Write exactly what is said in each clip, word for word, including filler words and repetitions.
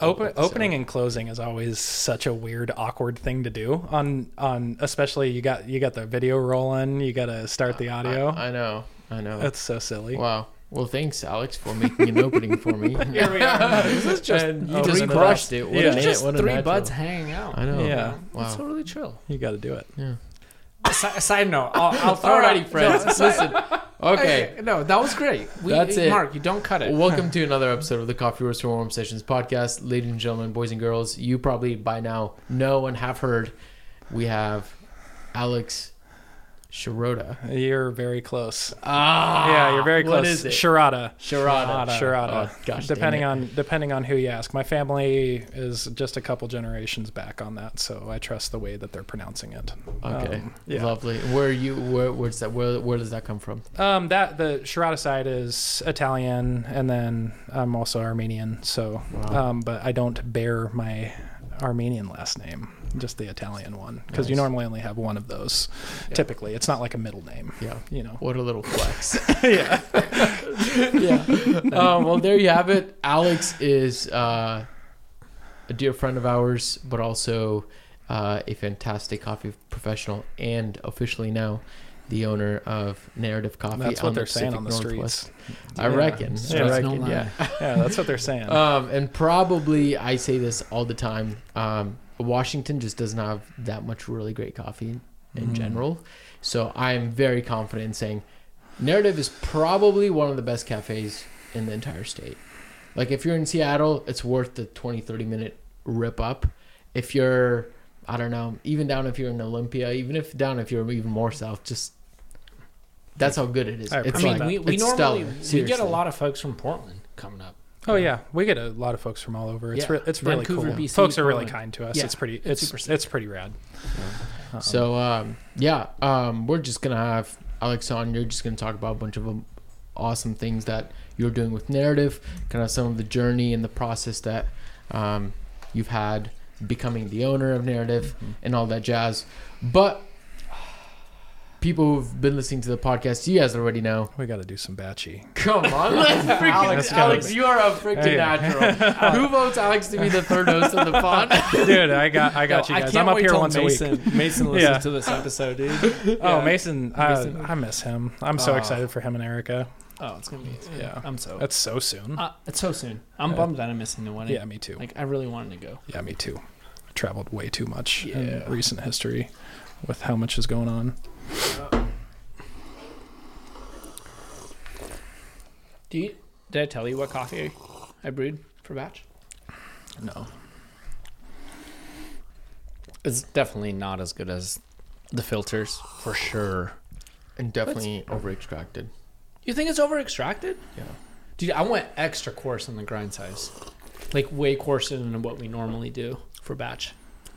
Open, opening and closing is always such a weird, awkward thing to do. On on especially you got you got the video rolling. You got to start the audio. I, I know. I know. That's so silly. Wow. Well, thanks, Alex, for making an opening for me. Here we are. This is just And you oh, just isn't it crushed that? it. What Yeah. a it's minute, just what a three natural. buds hanging out. I know. Yeah. Wow. It's totally chill. You got to do it. Yeah. Si- side note, I'll, I'll throw it Alrighty, out. friends. No, si- Listen. Okay. Hey, no, that was great. We, That's it. Mark, you don't cut it. Welcome to another episode of the Coffee Roaster Warm Sessions podcast. Ladies and gentlemen, boys and girls, you probably by now know and have heard we have Alex Shirota. You're very close. Ah, yeah, you're very close. What is it? Sharada. Shirada. Sharada. Oh, gosh, depending dang on depending on who you ask. My family is just a couple generations back on that, so I trust the way that they're pronouncing it. Okay, Um, yeah. lovely. Where are you? Where, where's that? Where, where does that come from? Um, that the Sharada side is Italian, and then I'm also Armenian. So, Wow. um, but I don't bear my Armenian last name, just the Italian one, because you Nice. normally only have one of those. Yeah. Typically, it's not like a middle name. Yeah. You know. What a little flex. yeah. yeah. Um, well, there you have it. Alex is uh, a dear friend of ours, but also uh, a fantastic coffee professional, and officially now the owner of Narrative Coffee. That's on what they're the saying Pacific on the Northwest. streets. I Yeah. reckon. Yeah, I no reckon. lie. Yeah. Yeah, that's what they're saying. Um, and probably I say this all the time. Um, Washington just doesn't have that much really great coffee in Mhm. general. So I'm very confident in saying Narrative is probably one of the best cafes in the entire state. Like if you're in Seattle, it's worth the twenty, thirty minute rip up. If you're, I don't know, even down if you're in Olympia, even if down if you're even more south, just that's how good it is. I It's I mean, like, we, we it's normally stellar, we get a seriously. lot of folks from Portland coming up. Oh yeah, we get a lot of folks from all over. It's Yeah. re- it's really Vancouver, cool. B C, folks are really Portland. kind to us. Yeah, It's pretty. it's It's super it's, sick. pretty rad. Um, So um, yeah, um, we're just gonna have Alex on. You're just gonna talk about a bunch of um, awesome things that you're doing with Narrative, kind of some of the journey and the process that um, you've had becoming the owner of Narrative Mhm. and all that jazz. But people who've been listening to the podcast, you guys already know. we got to do some batchy. Come on, Alex, That's gotta Alex be- you are a freaking Hey. natural. Who votes Alex to be the third host of the pod? Dude, I got I got No, you I guys. can't I'm up wait here till once Mason, a week. Mason listens Yeah. to this episode, dude. Oh, Yeah. Mason, I, Mason. I miss him. I'm so Oh. excited for him and Erica. Oh, it's gonna be. Yeah. I'm so. That's so soon. Uh, it's so soon. I'm Yeah. bummed that I'm missing the wedding. Yeah, me too. Like I really wanted to go. Yeah, me too. Traveled way too much Yeah. in recent history with how much is going on. Do you? Did I tell you what coffee I brewed for batch? No. It's definitely not as good as the filters, for sure. And definitely over extracted. You think it's over extracted? Yeah. Dude, I went extra coarse on the grind size. Like way coarser than what we normally do for batch.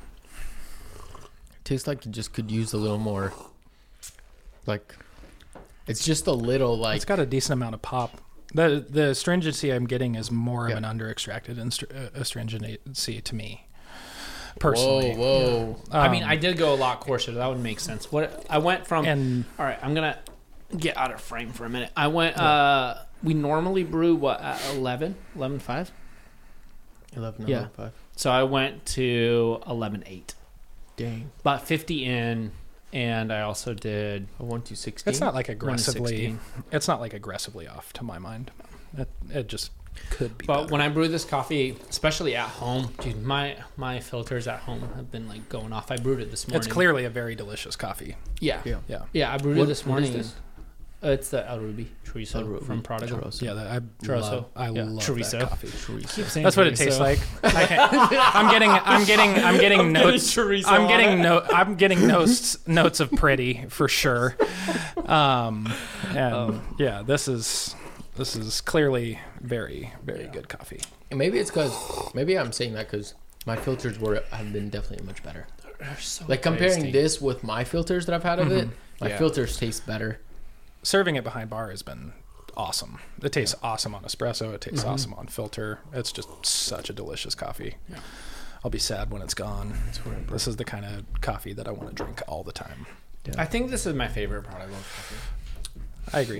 Tastes like you just could use a little more. Like, it's just a little like. It's got a decent amount of pop. The the astringency I'm getting is more Yeah. of an under extracted uh, astringency to me. Personally. Whoa, whoa. I mean, Um, I did go a lot coarser. That would make sense. What I went from. and All right, I'm gonna get out of frame for a minute. I went. uh We normally brew what at eleven, eleven five. eleven, Yeah. eleven, five. So I went to eleven eight, Dang. about fifty in, and I also did A one to sixteen. it's not like one to aggressively. sixteen. It's not like aggressively off to my mind. It, it just could be. But better. when I brew this coffee, especially at home, dude, my my filters at home have been like going off. I brewed it this morning. it's clearly a very delicious coffee. Yeah, Yeah. Yeah. yeah. I brewed What- it this what is morning. this? Uh, it's the El Ruby chorizo El Ruby from Prodigal. chorizo. Yeah, that, I Chorizo. love. I Yeah. love Chorizo. that coffee. Keep saying That's what it chorizo. tastes like. I can't, I'm getting. I'm getting. I'm getting notes. chorizo I'm on getting it. no. I'm getting notes. Notes of pretty for sure. Um, and Oh. yeah, this is. This is clearly very, very Yeah. good coffee. And maybe it's because, maybe I'm saying that because my filters were have been definitely much better. They're so Like comparing tasty. this with my filters that I've had of it, my Yeah. filters taste better. Serving it behind bar has been awesome. It tastes awesome on espresso. It tastes Mhm. awesome on filter. It's just such a delicious coffee. Yeah. I'll be sad when it's gone. This is the kind of coffee that I want to drink all the time. I think this is my favorite Prodigal coffee. I agree.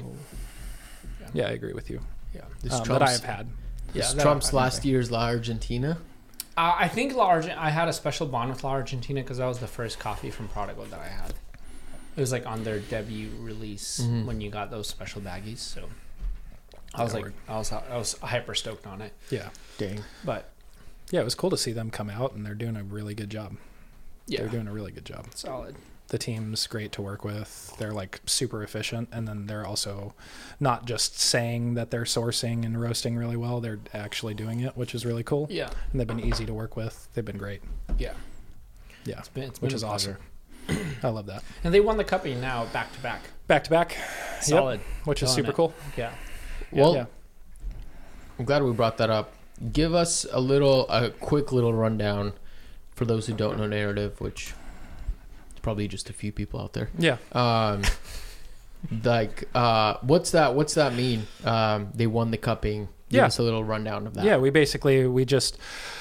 Yeah. Yeah, I agree with you. Yeah. This Um, that trumps, I have had. this Yeah, that trumps I- last year's La Argentina. Uh, I think La Argent. I had a special bond with La Argentina because that was the first coffee from Prodigal that I had. It was like on their debut release Mhm. when you got those special baggies. So I was Yeah, like, word. I was, I was hyper stoked on it. Yeah. Dang. But Yeah, it was cool to see them come out, and they're doing a really good job. yeah, They're doing a really good job. solid. The team's great to work with. They're like super efficient, and then they're also not just saying that they're sourcing and roasting really well. They're actually doing it, which is really cool. Yeah, And they've been easy to work with. They've been great. yeah. Yeah, It's been, it's which been is a awesome. pleasure. I love that. And they won the cupping now back to back. Back to back, Solid. which is Killing super it. cool. Yeah. Well, yeah. I'm glad we brought that up. Give us a little, a quick little rundown for those who don't know Narrative, which is probably just a few people out there. Yeah. Um, like, uh, what's that? What's that mean? Um, they won the cupping. Give Yeah. us a little rundown of that. Yeah, we basically we just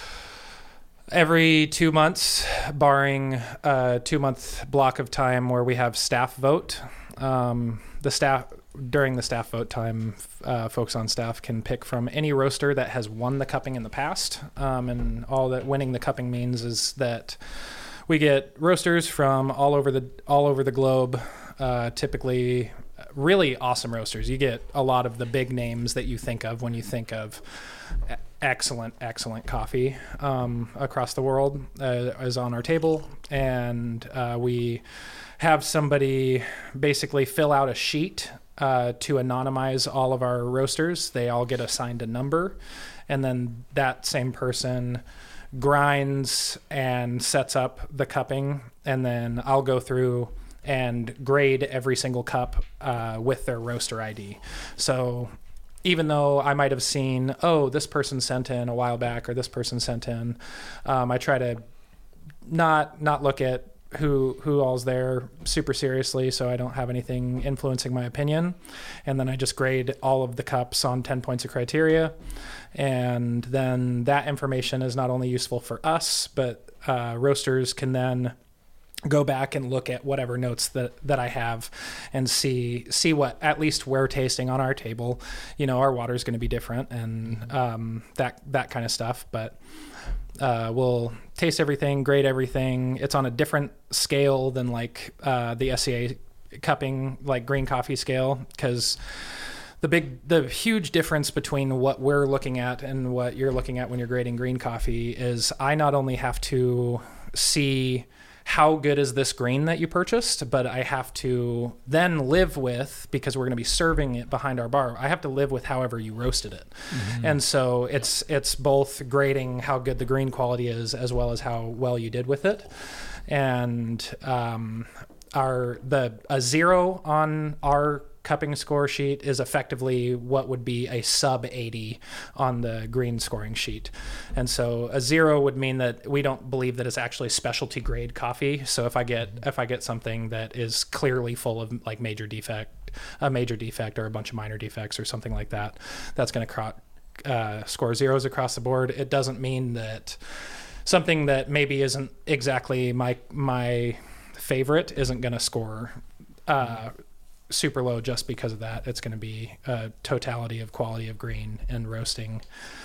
every two months, barring a two month block of time where we have staff vote. Um, the staff during the staff vote time, uh, folks on staff can pick from any roaster that has won the cupping in the past. Um, and all that winning the cupping means is that we get roasters from all over the all over the globe. Uh, typically, really awesome roasters. You get a lot of the big names that you think of when you think of e- excellent, excellent coffee um, across the world uh, is on our table, and uh, we have somebody basically fill out a sheet uh, to anonymize all of our roasters. They all get assigned a number, and then that same person grinds and sets up the cupping, and then I'll go through and grade every single cup uh, with their roaster I D. So even though I might have seen, oh, this person sent in a while back, or this person sent in, um, I try to not not look at who who all's there super seriously, so I don't have anything influencing my opinion. And then I just grade all of the cups on ten points of criteria. And then that information is not only useful for us, but uh, roasters can then go back and look at whatever notes that, that I have and see see what at least we're tasting on our table. You know, our water is going to be different and um, that that kind of stuff. But uh, we'll taste everything, grade everything. It's on a different scale than like uh, the S C A cupping, like green coffee scale, because the big, the huge difference between what we're looking at and what you're looking at when you're grading green coffee is I not only have to see how good is this green that you purchased, but I have to then live with, because we're going to be serving it behind our bar, I have to live with however you roasted it. Mm-hmm. And so it's it's both grading how good the green quality is as well as how well you did with it. And um, our the a zero on our cupping score sheet is effectively what would be a sub eighty on the green scoring sheet. And so a zero would mean that we don't believe that it's actually specialty grade coffee. So if I get if I get something that is clearly full of like major defect, a major defect or a bunch of minor defects or something like that, that's going to cro- uh, score zeros across the board. It doesn't mean that something that maybe isn't exactly my my favorite isn't going to score uh, super low just because of that. It's going to be a totality of quality of green and roasting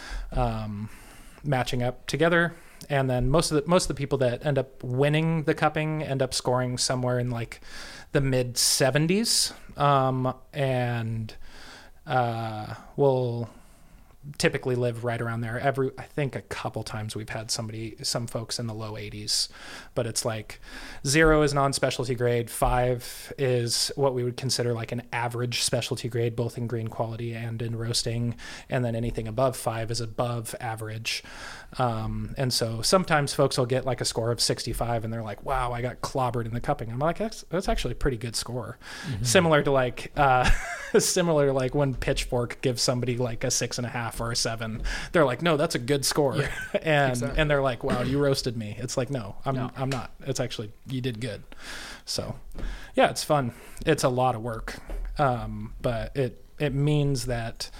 um, matching up together. And then most of the most of the people that end up winning the cupping end up scoring somewhere in like the mid seventies, um, and uh, will typically live right around there. Every I think a couple times we've had somebody, some folks in the low eighties, but it's like zero is non-specialty grade, five is what we would consider like an average specialty grade, both in green quality and in roasting, and then anything above five is above average. Um, and so sometimes folks will get like a score of sixty-five and they're like, wow, I got clobbered in the cupping. I'm like, that's, that's actually a pretty good score. Mm-hmm. Similar to like, uh, similar to like when Pitchfork gives somebody like a six and a half or a seven, they're like, no, that's a good score. Yeah, and, exactly. and they're like, wow, you roasted me. It's like, no, I'm, no. I'm not. It's actually, you did good. So yeah, it's fun. It's a lot of work. Um, but it, it means that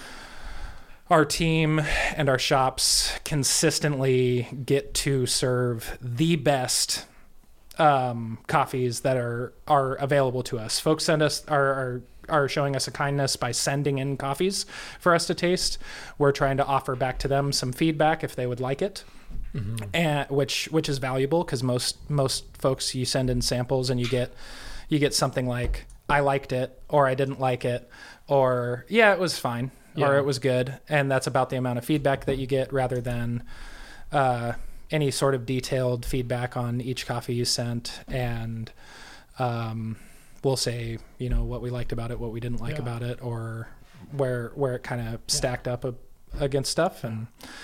our team and our shops consistently get to serve the best um, coffees that are are available to us. Folks send us are, are are showing us a kindness by sending in coffees for us to taste. We're trying to offer back to them some feedback if they would like it. Mm-hmm. and which which is valuable because most most folks you send in samples and you get you get something like I liked it or I didn't like it or yeah it was fine Yeah. or it was good, and that's about the amount of feedback that you get rather than uh, any sort of detailed feedback on each coffee you sent. And um, we'll say you know what we liked about it, what we didn't like Yeah. about it, or where where it kind of stacked up a, against stuff. And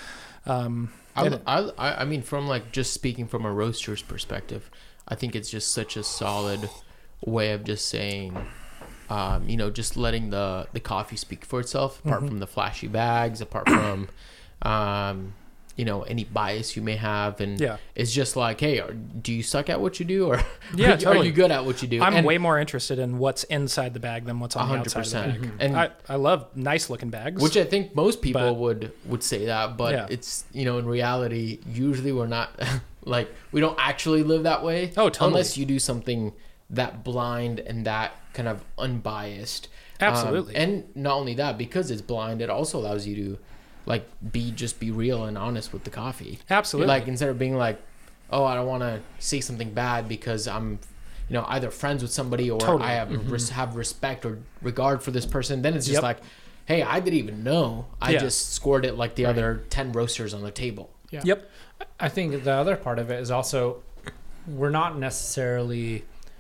um, I, it- I, I mean, from like just speaking from a roaster's perspective, I think it's just such a solid way of just saying, um, you know, just letting the, the coffee speak for itself, apart Mhm. from the flashy bags, apart from, um, you know, any bias you may have. And yeah. it's just like, hey, are, do you suck at what you do? Or Yeah, are, you, totally. are you good at what you do? I'm And way more interested in what's inside the bag than what's on the one hundred outside percent. of the bag. And I, I love nice looking bags. which I think most people But- would would say that, but Yeah. it's, you know, in reality, usually we're not like, we don't actually live that way. Oh, totally. Unless you do something that blind and that kind of unbiased. Um, Absolutely. and not only that, because it's blind, it also allows you to like be just be real and honest with the coffee. Absolutely. Like instead of being like, oh, I don't want to say something bad because I'm, you know, either friends with somebody or Totally. I have res- have respect or regard for this person. Then it's just Yep. like, hey, I didn't even know. I Yeah. just scored it like the other ten roasters on the table. Yeah. Yep. I think the other part of it is also we're not necessarily,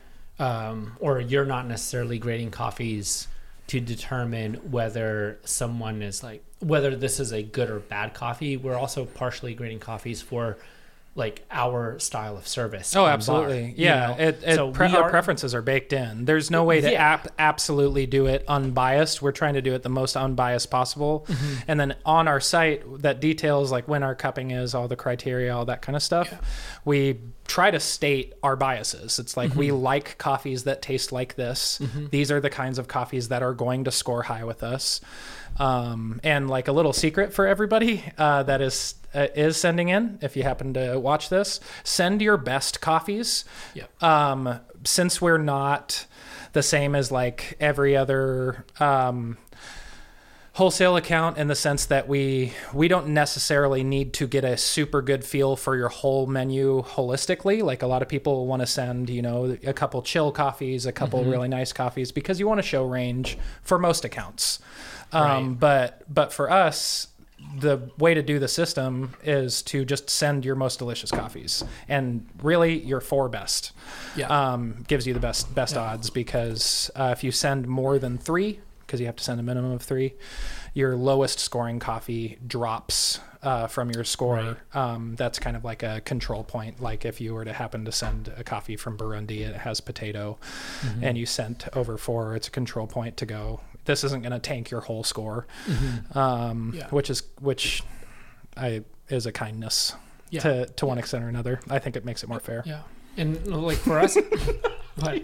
um, or you're not necessarily grading coffees to determine whether someone is like, whether this is a good or bad coffee. We're also partially grading coffees for like our style of service. Oh, on absolutely. bar, you Yeah. know? It, it, So pre- we our are- preferences are baked in. There's no way to Yeah. ap- absolutely do it unbiased. We're trying to do it the most unbiased possible. Mm-hmm. And then on our site that details like when our cupping is, all the criteria, all that kind of stuff, Yeah. we try to state our biases. It's like we Mm-hmm. like coffees that taste like this. These are the kinds of coffees that are going to score high with us. Um, and like a little secret for everybody uh, that is uh, is sending in, if you happen to watch this, send your best coffees. Yep. Um, since we're not the same as like every other um, wholesale account in the sense that we we don't necessarily need to get a super good feel for your whole menu holistically. Like a lot of people want to send, you know, a couple chill coffees, a couple Mm-hmm. really nice coffees because you want to show range for most accounts. Um, Right. But but for us, the way to do the system is to just send your most delicious coffees, and really your four best Yeah. um, gives you the best best Yeah. odds, because uh, if you send more than three, because you have to send a minimum of three, your lowest scoring coffee drops uh, from your score. Right. Um, that's kind of like a control point. Like if you were to happen to send a coffee from Burundi, it has potato, Mm-hmm. and you sent over four, it's a control point to go, this isn't going to tank your whole score, Mhm. um, Yeah. which is which I is a kindness Yeah. to to one extent or another. I think it makes it more fair. Yeah. And like for us, what,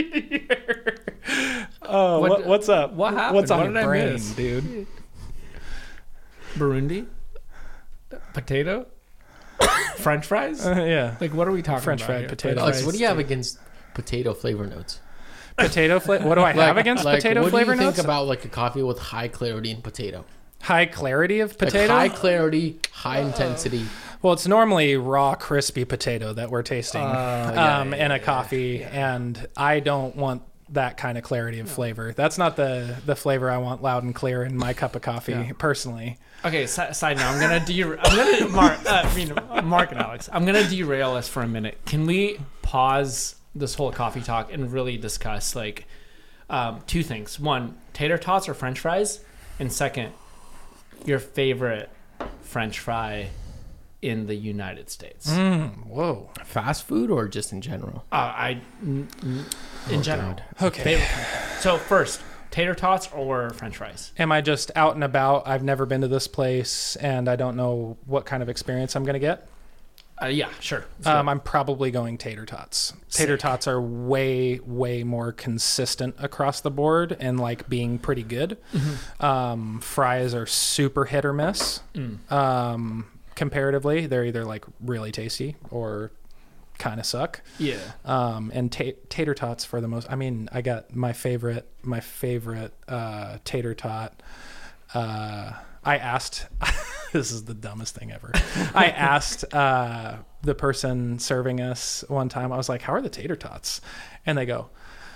Oh, What- what, what's up? what happened? What's on What your did I brain, miss? dude? Burundi, potato, French fries. Uh, yeah, Like what are we talking French about? fried here? potato. French Alex, fries, what do you have steak. against potato flavor notes? potato flavor. What do I have against like, potato what flavor do you notes? think about like a coffee with high clarity in potato? High clarity of Like potato. high clarity, high intensity. Well, it's normally raw, crispy potato that we're tasting Uh, yeah, um, yeah, in a yeah, coffee, and I don't want that kind of clarity of flavor. That's not the the flavor I want loud and clear in my cup of coffee, Yeah. personally. Okay, si- side note. I'm gonna derail. I'm gonna Mark. Uh, I mean, Mark and Alex. I'm gonna derail us for a minute. Can we pause this whole coffee talk and really discuss like um, two things? One, tater tots or French fries, and second, your favorite French fry in the United States. Mm, whoa. Fast food or just in general? Uh, I, n- n- in Oh, general. God. Okay. Favorite. So first, tater tots or French fries? Am I just out and about? I've never been to this place, and I don't know what kind of experience I'm going to get. Uh, yeah, sure. Let's Um, go. I'm probably going tater tots. Tater Sick. tots are way, way more consistent across the board and like being pretty good. Mhm. Um, fries are super hit or miss. Mm. Um, comparatively, they're either like really tasty or kind of suck. Yeah. Um, and ta- tater tots for the most. I mean, I got my favorite, my favorite uh, tater tot. Uh, I asked, this is the dumbest thing ever. I asked uh, the person serving us one time, I was like, how are the tater tots? And they go,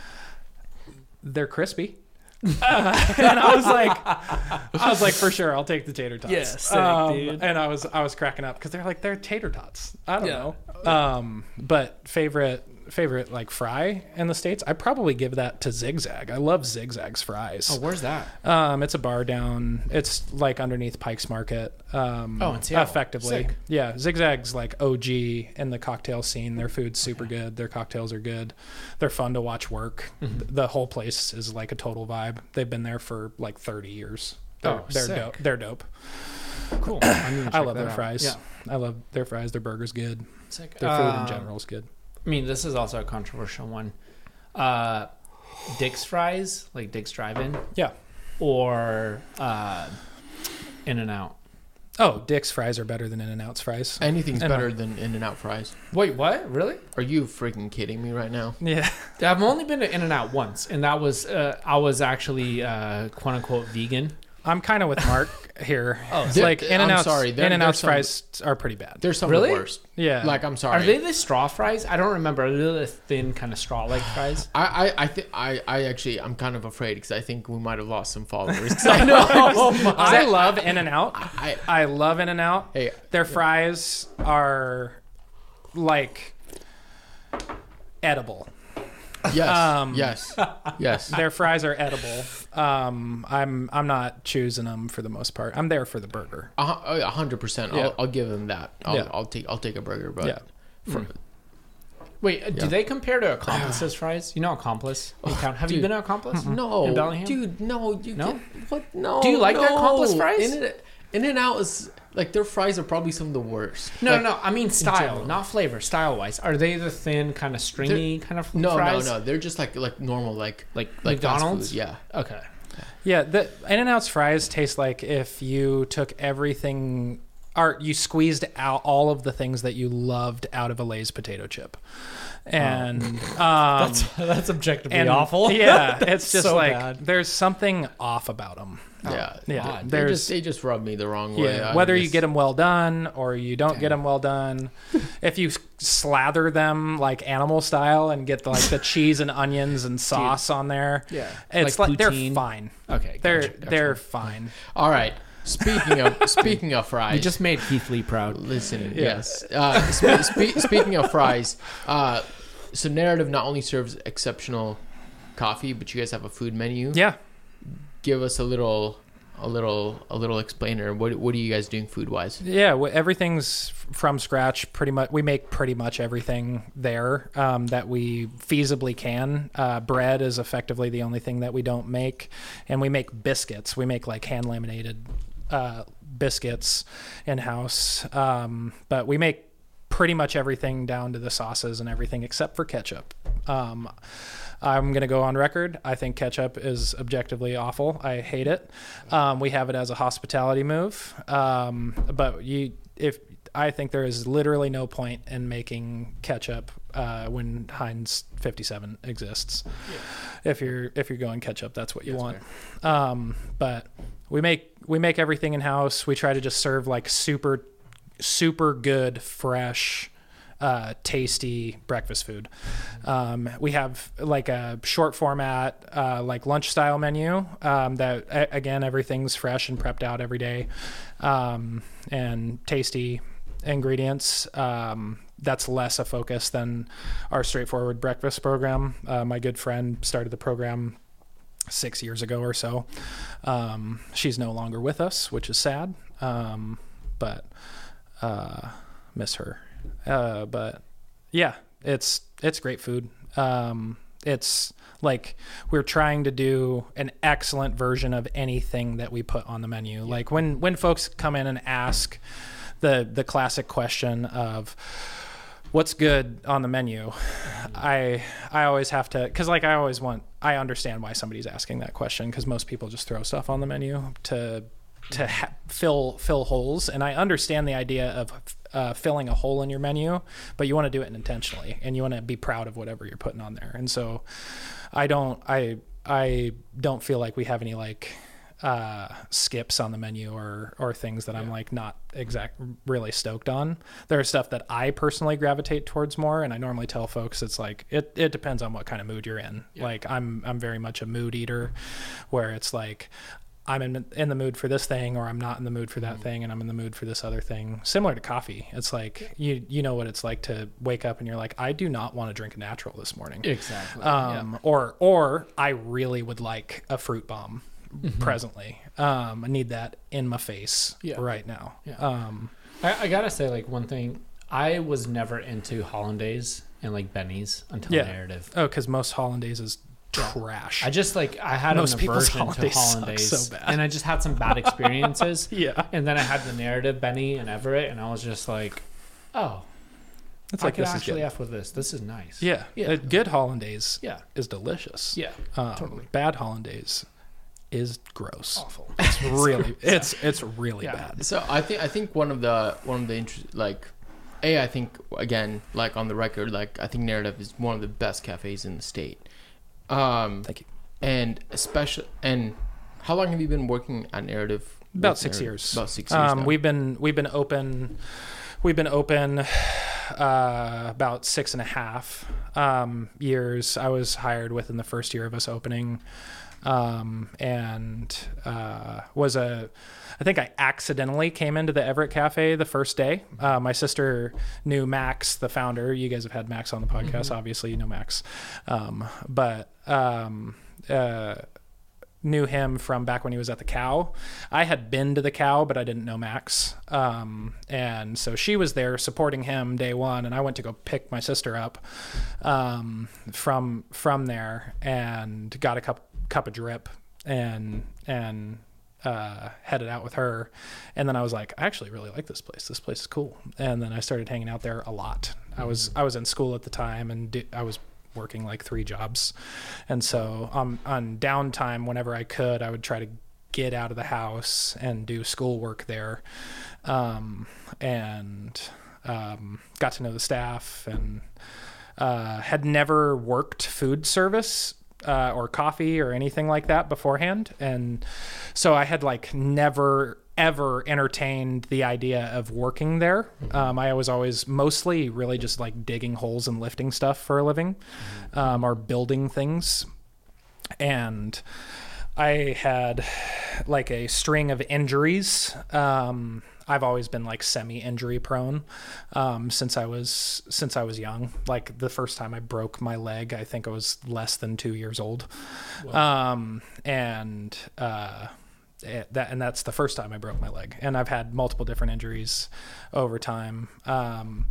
they're crispy. Uh, and I was like, I was like, for sure, I'll take the tater tots. Yeah, sick, um, dude. And I was, I was cracking up because they're like, they're tater tots. I don't Yeah. know. Um, but favorite, favorite like fry in the States, I probably give that to Zigzag. I love Zigzag's fries. Oh, where's that? Um, it's a bar down. It's like underneath Pike's Market. Um, Oh, in Seattle. effectively, Sick. yeah. Zigzag's like O G in the cocktail scene. Their food's super good. Their cocktails are good. They're fun to watch work. Mm-hmm. The whole place is like a total vibe. They've been there for like thirty years. They're, Oh, they're sick. dope. They're dope. Cool. I'm gonna I check love that their out. fries. Yeah. I love their fries. Their burger's good. Sick. Their food in Um, general is good. I mean, this is also a controversial one. Uh, Dick's fries, like Dick's Drive-In, Yeah. or uh, In-N-Out. Oh, Dick's fries are better than In-N-Out's fries. Anything's And better what? than In-N-Out fries. Wait, what? Really? Are you freaking kidding me right now? Yeah. I've only been to In-N-Out once, and that was uh, I was actually uh, quote unquote vegan. I'm kind of with Mark here. Oh, It's They're- like I'm In-N-Out's, sorry, they're- In-N-Out's they're some- fries are pretty bad. They're some Really? of the worst. Yeah. Like, I'm sorry. Are they the straw fries? I don't remember. Are they the thin kind of straw-like fries? I, I, I think I, I actually, I'm kind of afraid because I think we might have lost some followers. 'Cause I know. I love In-N-Out. I, I love In-N-Out. hey, Their fries are like edible. yes, Um, yes, yes. Their fries are edible. Um, I'm I'm not choosing them for the most part. I'm there for the burger. A hu- a hundred percent. Yeah. I'll, I'll give them that. I'll, Yeah. I'll take, I'll take a burger. But Yeah. for, Wait, uh, do Yeah. they compare to Accomplice's fries? You know Accomplice? In town. Have you dude. been to Accomplice? no, In Bellingham? dude, no, you No? Can, what? No. Do you like no. their Accomplice fries? In, in and out is like their fries are probably some of the worst. No, Like, no, I mean style, general. not flavor. Style-wise, are they the thin, kind of stringy kind of No, fries? no, no. They're just like like normal like Like, like fast McDonald's? food, yeah. Okay. Yeah, the In-N-Out's fries taste like if you took everything, or you squeezed out all of the things that you loved out of a Lay's potato chip, and um, That's objectively and yeah, it's just so like bad. there's something off about them. Yeah, Yeah, odd. They there's just they just rub me the wrong way. yeah. I Whether you just- get them well done or you don't get them well done, if you slather them like animal style and get the, like the cheese and onions and sauce on there, Yeah. it's Like like, they're poutine. fine. Okay. They're gotcha, gotcha. they're fine. All right. Speaking of speaking of fries, You just made Keith Lee proud. listen. Yeah. Yes. Uh, spe- spe- speaking of fries, uh, so Narrative not only serves exceptional coffee, but you guys have a food menu. Yeah. Give us a little, a little, a little explainer. What What are you guys doing food wise? Yeah, wh- everything's from scratch. Pretty much, we make pretty much everything there um, that we feasibly can. Uh, bread is effectively the only thing that we don't make, and we make biscuits. We make like hand laminated uh, biscuits in house, um, but we make pretty much everything down to the sauces and everything except for ketchup. Um, I'm going to go on record. I think ketchup is objectively awful. I hate it. Um, we have it as a hospitality move. Um, but you, if I think there is literally no point in making ketchup uh, when Heinz fifty-seven exists. If you're if you're going ketchup, that's what you That's want. Um, but we make we make everything in house. We try to just serve like super super good fresh uh, tasty breakfast food. Um, we have like a short format, uh, like lunch style menu um, that a- again, everything's fresh and prepped out every day, um, and tasty ingredients. Um, that's less a focus than our straightforward breakfast program. Uh, my good friend started the program six years ago or so. Um, she's no longer with us, which is sad. Um, but, uh, miss her. Uh, but yeah, it's, it's great food. Um, it's like we're trying to do an excellent version of anything that we put on the menu. Yeah. Like when, when folks come in and ask the, the classic question of what's good on the menu, I, I always have to, cause like I always want, I understand why somebody's asking that question. Cause most people just throw stuff on the menu to, to ha- fill fill holes, and I understand the idea of uh, filling a hole in your menu, but you want to do it intentionally, and you want to be proud of whatever you're putting on there. And so, I don't I I don't feel like we have any like uh, skips on the menu or or things that yeah. I'm like not exact really stoked on. There's stuff that I personally gravitate towards more, and I normally tell folks it's like it it depends on what kind of mood you're in. Yeah. Like I'm I'm very much a mood eater, where it's like I'm in in the mood for this thing, or I'm not in the mood for that mm. thing, and I'm in the mood for this other thing. Similar to coffee, it's like you you know what it's like to wake up and you're like, I do not want to drink a natural this morning. Exactly. Um, yeah. Or or I really would like a fruit bomb mm-hmm. presently. Um, I need that in my face yeah. right now. Yeah. Um, I, I gotta say, like one thing, I was never into Hollandaise and like Benny's until yeah. Narrative. Oh, because most Hollandaise is trash. I just like I had Most an people's aversion to Hollandaise suck Hollandaise, so bad. and I just had some bad experiences. yeah, and then I had the Narrative Benny and Everett, and I was just like, oh, it's I like could this actually is f with this. This is nice. yeah, yeah. A good Hollandaise yeah. is delicious. Yeah, um, totally. Bad Hollandaise is gross. Awful. It's really it's it's really yeah. bad. So I think I think one of the one of the interest like, a I think again like on the record like I think Narrative is one of the best cafes in the state. Um, Thank you. And especially, and how long have you been working at Narrative? About six Narrative? years. About six years. Um, now. we've been we've been open, we've been open uh, about six and a half um, years. I was hired within the first year of us opening, um, and uh, was a. I think I accidentally came into the Everett Cafe the first day. Uh, my sister knew Max, the founder. You guys have had Max on the podcast. Mm-hmm. Obviously, you know Max, um, but. Um, uh, knew him from back when he was at the Cow. I had been to the Cow, but I didn't know Max. Um, and so she was there supporting him day one, and I went to go pick my sister up um, from from there and got a cup cup of drip and and uh, headed out with her. And then I was like, I actually really like this place. This place is cool. And then I started hanging out there a lot. I was I was in school at the time, and di- I was working like three jobs, and so um, on downtime whenever I could I would try to get out of the house and do schoolwork there, um, and um, got to know the staff, and uh, had never worked food service uh, or coffee or anything like that beforehand, and so I had like never ever entertained the idea of working there. Um, I was always mostly really just like digging holes and lifting stuff for a living, um, or building things. And I had like a string of injuries. Um, I've always been like semi-injury prone um, since I was since I was young. Like the first time I broke my leg, I think I was less than two years old. Wow. Um, and uh, It, that and that's the first time I broke my leg, and I've had multiple different injuries over time, um,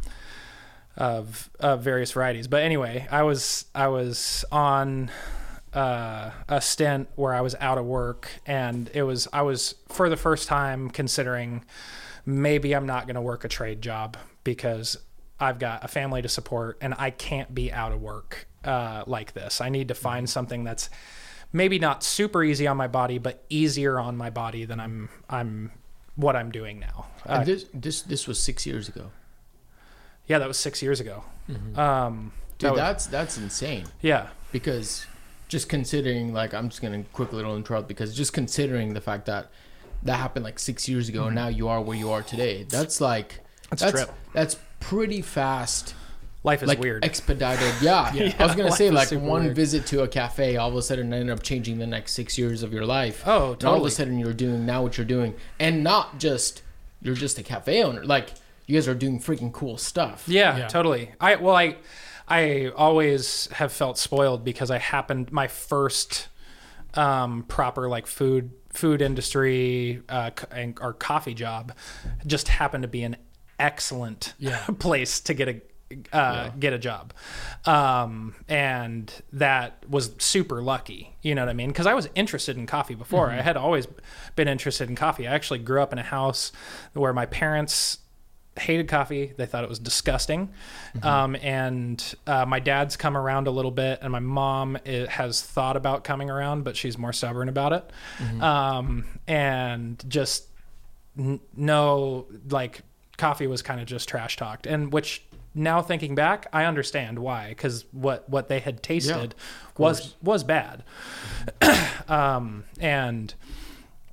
of of various varieties. But anyway, I was I was on uh, a stint where I was out of work, and it was I was for the first time considering maybe I'm not going to work a trade job because I've got a family to support, and I can't be out of work uh, like this. I need to find something that's maybe not super easy on my body, but easier on my body than I'm I'm what I'm doing now. Uh, and this this this was six years ago. Yeah, that was six years ago. Mm-hmm. Um, Dude, that was, that's that's insane. Yeah, because just considering, like, I'm just gonna quick little interrupt because just considering the fact that that happened like six years ago, mm-hmm. and now you are where you are today. That's like that's that's, trip. that's pretty fast. Life is like weird. Expedited. Yeah. yeah. I was going to say, like, one weird. visit to a cafe all of a sudden ended up changing the next six years of your life. Oh, totally. And all of a sudden you're doing now what you're doing. And not just, you're just a cafe owner. Like, you guys are doing freaking cool stuff. Yeah, yeah. totally. I, well, I, I always have felt spoiled because I happened, my first um, proper, like, food, food industry uh, and, or coffee job just happened to be an excellent yeah. place to get a, Uh, yeah. get a job. Um, and that was super lucky, you know what I mean? Because I was interested in coffee before. Mm-hmm. I had always been interested in coffee. I actually grew up in a house where my parents hated coffee. They thought it was disgusting. Mm-hmm. Um, and uh, my dad's come around a little bit, and my mom it, has thought about coming around, but she's more stubborn about it. Mm-hmm. Um, and just n- no, like, coffee was kind of just trash talked, and which... Now thinking back, I understand why, because what, what they had tasted yeah, was was bad, um, and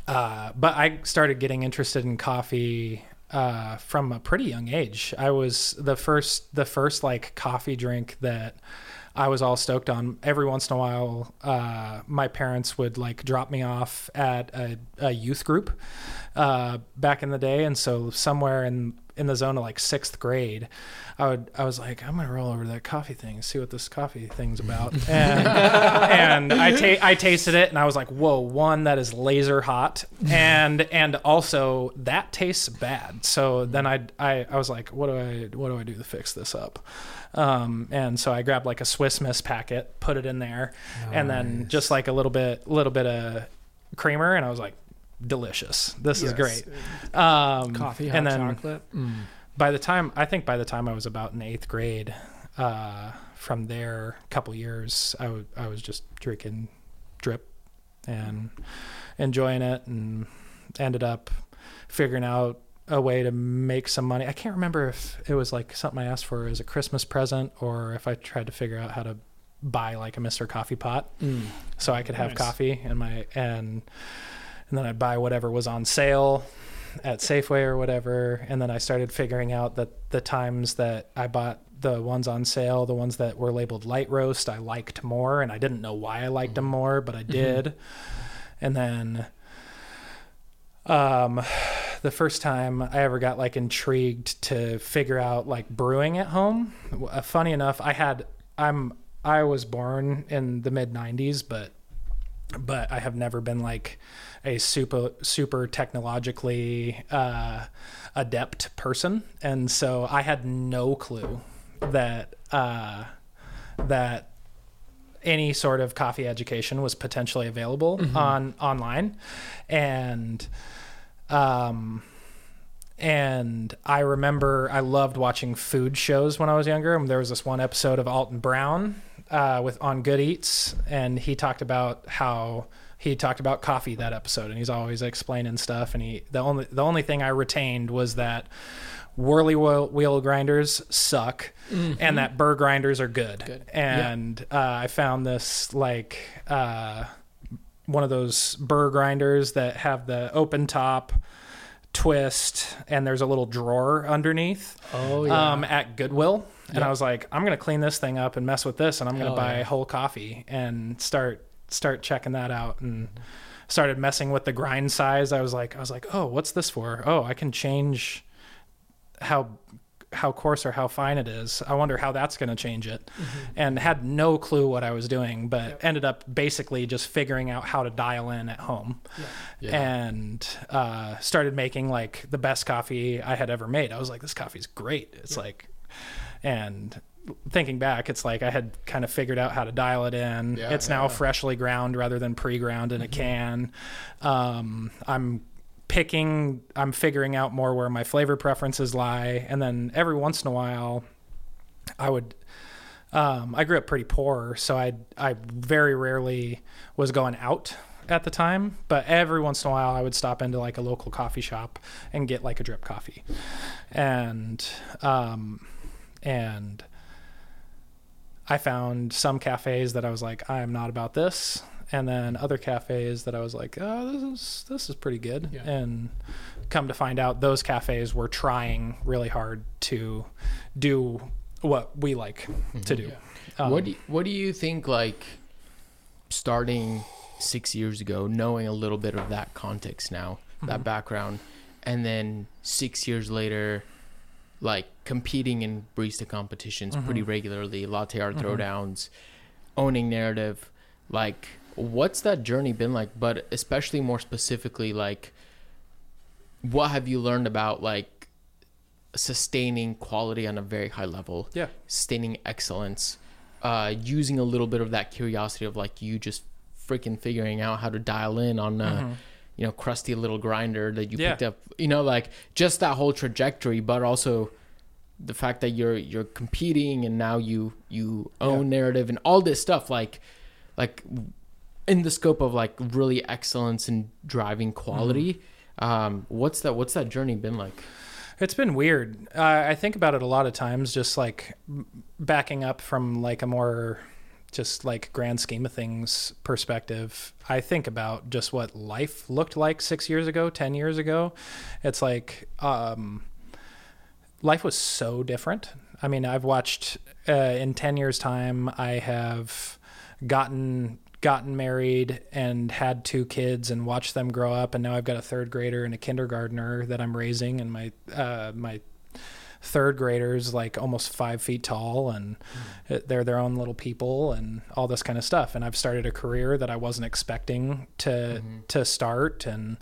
uh, but I started getting interested in coffee uh, from a pretty young age. I was the first, the first like coffee drink that I was all stoked on. Every once in a while, uh, my parents would like drop me off at a, a youth group uh, back in the day. And so somewhere in, in the zone of like sixth grade, I would, I was like, I'm going to roll over to that coffee thing and see what this coffee thing's about. And, and I, ta- I tasted it and I was like, whoa, one, that is laser hot. And, and also that tastes bad. So then I, I, I was like, what do I, what do I do to fix this up? Um, and so I grabbed like a Swiss Miss packet, put it in there, nice. And then just like a little bit, little bit of creamer. And I was like, delicious. This yes. is great. Um, Coffee, hot and then chocolate. Mm. By the time, I think by the time I was about in eighth grade, uh, from there, a couple years, I, w- I was just drinking drip and enjoying it, and ended up figuring out a way to make some money. I can't remember if it was like something I asked for as a Christmas present, or if I tried to figure out how to buy like a Mister Coffee pot mm. so I could have nice. coffee in my, and, and then I'd buy whatever was on sale at Safeway or whatever. And then I started figuring out that the times that I bought the ones on sale, the ones that were labeled light roast, I liked more, and I didn't know why I liked them more, but I did. Mm-hmm. And then, um, the first time I ever got like intrigued to figure out like brewing at home, uh, funny enough, I had, I'm, I was born in the mid nineties, but, but I have never been like a super, super technologically, uh, adept person. And so I had no clue that, uh, that any sort of coffee education was potentially available mm-hmm. on online. And, um, and I remember I loved watching food shows when I was younger. There was this one episode of Alton Brown, uh, with on Good Eats, and he talked about how he talked about coffee that episode, and he's always explaining stuff. And he, the only, the only thing I retained was that whirly wheel, wheel grinders suck mm-hmm. and that burr grinders are good. good. And, yeah. uh, I found this like, uh, one of those burr grinders that have the open top, twist, and there's a little drawer underneath. Oh yeah. Um, at Goodwill. And yep. I was like, I'm going to clean this thing up and mess with this, and I'm going to buy yeah. whole coffee and start start checking that out, and started messing with the grind size. I was like, I was like, oh, what's this for? Oh, I can change how how coarse or how fine it is. I wonder how that's going to change it. Mm-hmm. And had no clue what I was doing, but yep. ended up basically just figuring out how to dial in at home. Yeah. Yeah. And uh, started making like the best coffee I had ever made. I was like, this coffee's great. It's yeah. like, and thinking back, it's like I had kind of figured out how to dial it in. Yeah, it's yeah, now yeah. freshly ground rather than pre-ground in mm-hmm. a can. Um, I'm picking, I'm figuring out more where my flavor preferences lie. And then every once in a while I would, um, I grew up pretty poor, so I, I very rarely was going out at the time, but every once in a while I would stop into like a local coffee shop and get like a drip coffee. And, um, and I found some cafes that I was like, I am not about this. And then other cafes that I was like, oh, this is, this is pretty good. Yeah. And come to find out, those cafes were trying really hard to do what we like mm-hmm. to do. Yeah. Um, what do you, what do you think, like, starting six years ago, knowing a little bit of that context now, mm-hmm. that background, and then six years later, like competing in barista competitions mm-hmm. pretty regularly, latte art mm-hmm. throwdowns, owning narrative, like, what's that journey been like? But especially more specifically, like, what have you learned about like sustaining quality on a very high level? Yeah. Sustaining excellence, uh, using a little bit of that curiosity of like you just freaking figuring out how to dial in on, uh, mm-hmm. you know, crusty little grinder that you yeah. picked up, you know, like just that whole trajectory, but also the fact that you're, you're competing and now you, you own yeah. narrative and all this stuff, like, like, in the scope of like really excellence and driving quality, mm-hmm. um, what's that, what's that journey been like? It's been weird. Uh, I think about it a lot of times, just like backing up from like a more just like grand scheme of things perspective, I think about just what life looked like six years ago, ten years ago. It's like, um, life was so different. I mean, I've watched, uh, in ten years time, I have gotten, gotten married and had two kids and watched them grow up. And now I've got a third grader and a kindergartner that I'm raising, and my, uh, my, third graders like almost five feet tall, and mm. they're their own little people and all this kind of stuff. And I've started a career that I wasn't expecting to mm-hmm. to start, and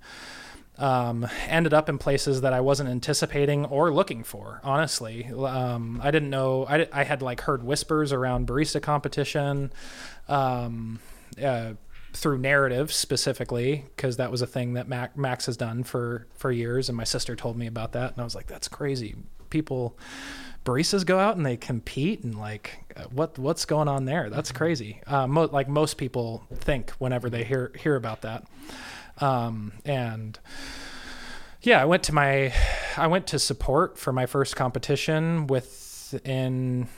um, ended up in places that I wasn't anticipating or looking for. Honestly, um, I didn't know. I I had like heard whispers around barista competition. Um, uh, through narrative specifically, because that was a thing that Mac, Max has done for, for years. And my sister told me about that. And I was like, that's crazy. People, baristas go out and they compete, and like, what, what's going on there? That's crazy. Uh, mo- like most people think whenever they hear, hear about that. Um, and yeah, I went to my, I went to support for my first competition within,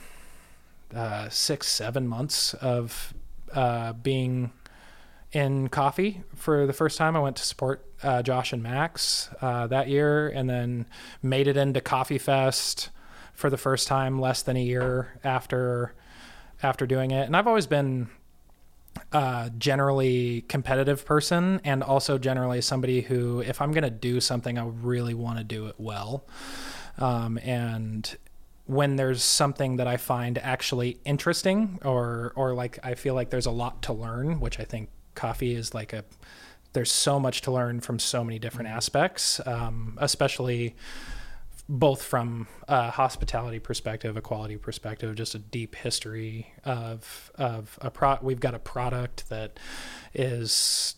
uh, six, seven months of, uh, being in coffee for the first time. I went to support uh, Josh and Max uh, that year, and then made it into Coffee Fest for the first time less than a year after after doing it. And I've always been uh, generally competitive person, and also generally somebody who, if I'm going to do something, I really want to do it well. Um, and when there's something that I find actually interesting, or or like I feel like there's a lot to learn, which I think coffee is like a, there's so much to learn from so many different aspects, um, especially both from a hospitality perspective, a quality perspective, just a deep history of, of a pro. We've got a product that is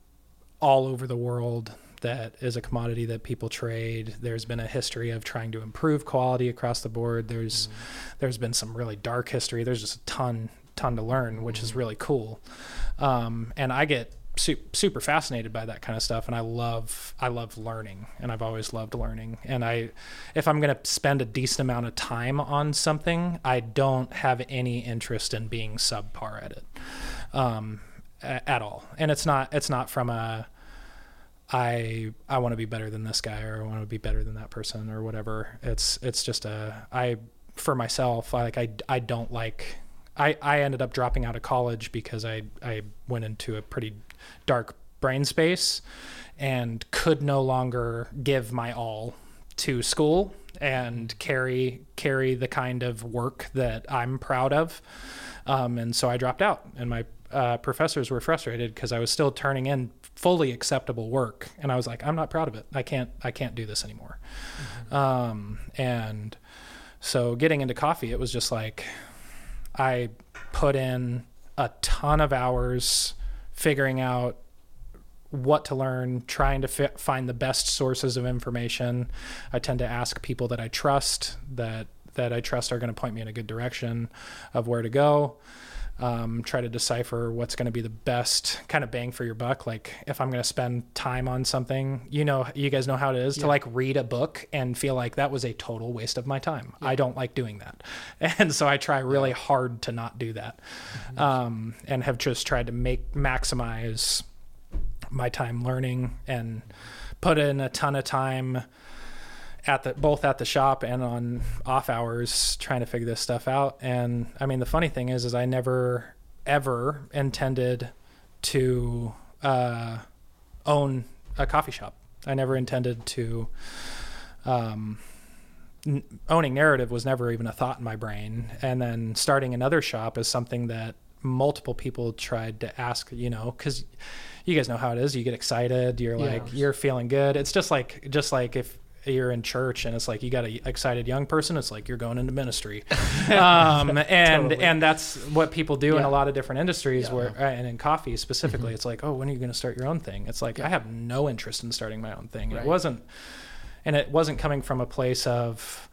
all over the world, that is a commodity that people trade. There's been a history of trying to improve quality across the board. There's, mm-hmm. there's been some really dark history. There's just a ton, ton to learn, which mm-hmm. is really cool. Um, and I get su- super fascinated by that kind of stuff. And I love, I love learning, and I've always loved learning. And I, if I'm going to spend a decent amount of time on something, I don't have any interest in being subpar at it, um, a- at all. And it's not, it's not from a, I, I want to be better than this guy, or I want to be better than that person, or whatever. It's, it's just a, I, for myself, I, like, I, I don't like, I, I ended up dropping out of college because I, I went into a pretty dark brain space and could no longer give my all to school and carry carry the kind of work that I'm proud of. Um, and so I dropped out, and my uh, professors were frustrated because I was still turning in fully acceptable work. And I was like, I'm not proud of it. I can't, I can't do this anymore. Mm-hmm. Um, and so getting into coffee, it was just like, I put in a ton of hours figuring out what to learn, trying to fi- find the best sources of information. I tend to ask people that I trust, that, that I trust are going to point me in a good direction of where to go. Um, try to decipher what's going to be the best kind of bang for your buck. Like if I'm going to spend time on something, you know, you guys know how it is yeah. to like read a book and feel like that was a total waste of my time. Yeah. I don't like doing that. And so I try really yeah. hard to not do that. Mm-hmm. Um, and have just tried to make maximize my time learning, and put in a ton of time at the, both at the shop and on off hours trying to figure this stuff out. And I mean, the funny thing is, is I never, ever intended to, uh, own a coffee shop. I never intended to, um, n- owning Narrative was never even a thought in my brain. And then starting another shop is something that multiple people tried to ask, you know, cause you guys know how it is. You get excited. You're like, yeah. you're feeling good. It's just like, just like if you're in church and it's like you got an excited young person, it's like you're going into ministry. Um, and totally. and that's what people do yeah. in a lot of different industries, yeah. where uh, and in coffee specifically, mm-hmm. it's like, oh, when are you going to start your own thing? It's like, yeah. I have no interest in starting my own thing. Right. It wasn't, and it wasn't coming from a place of,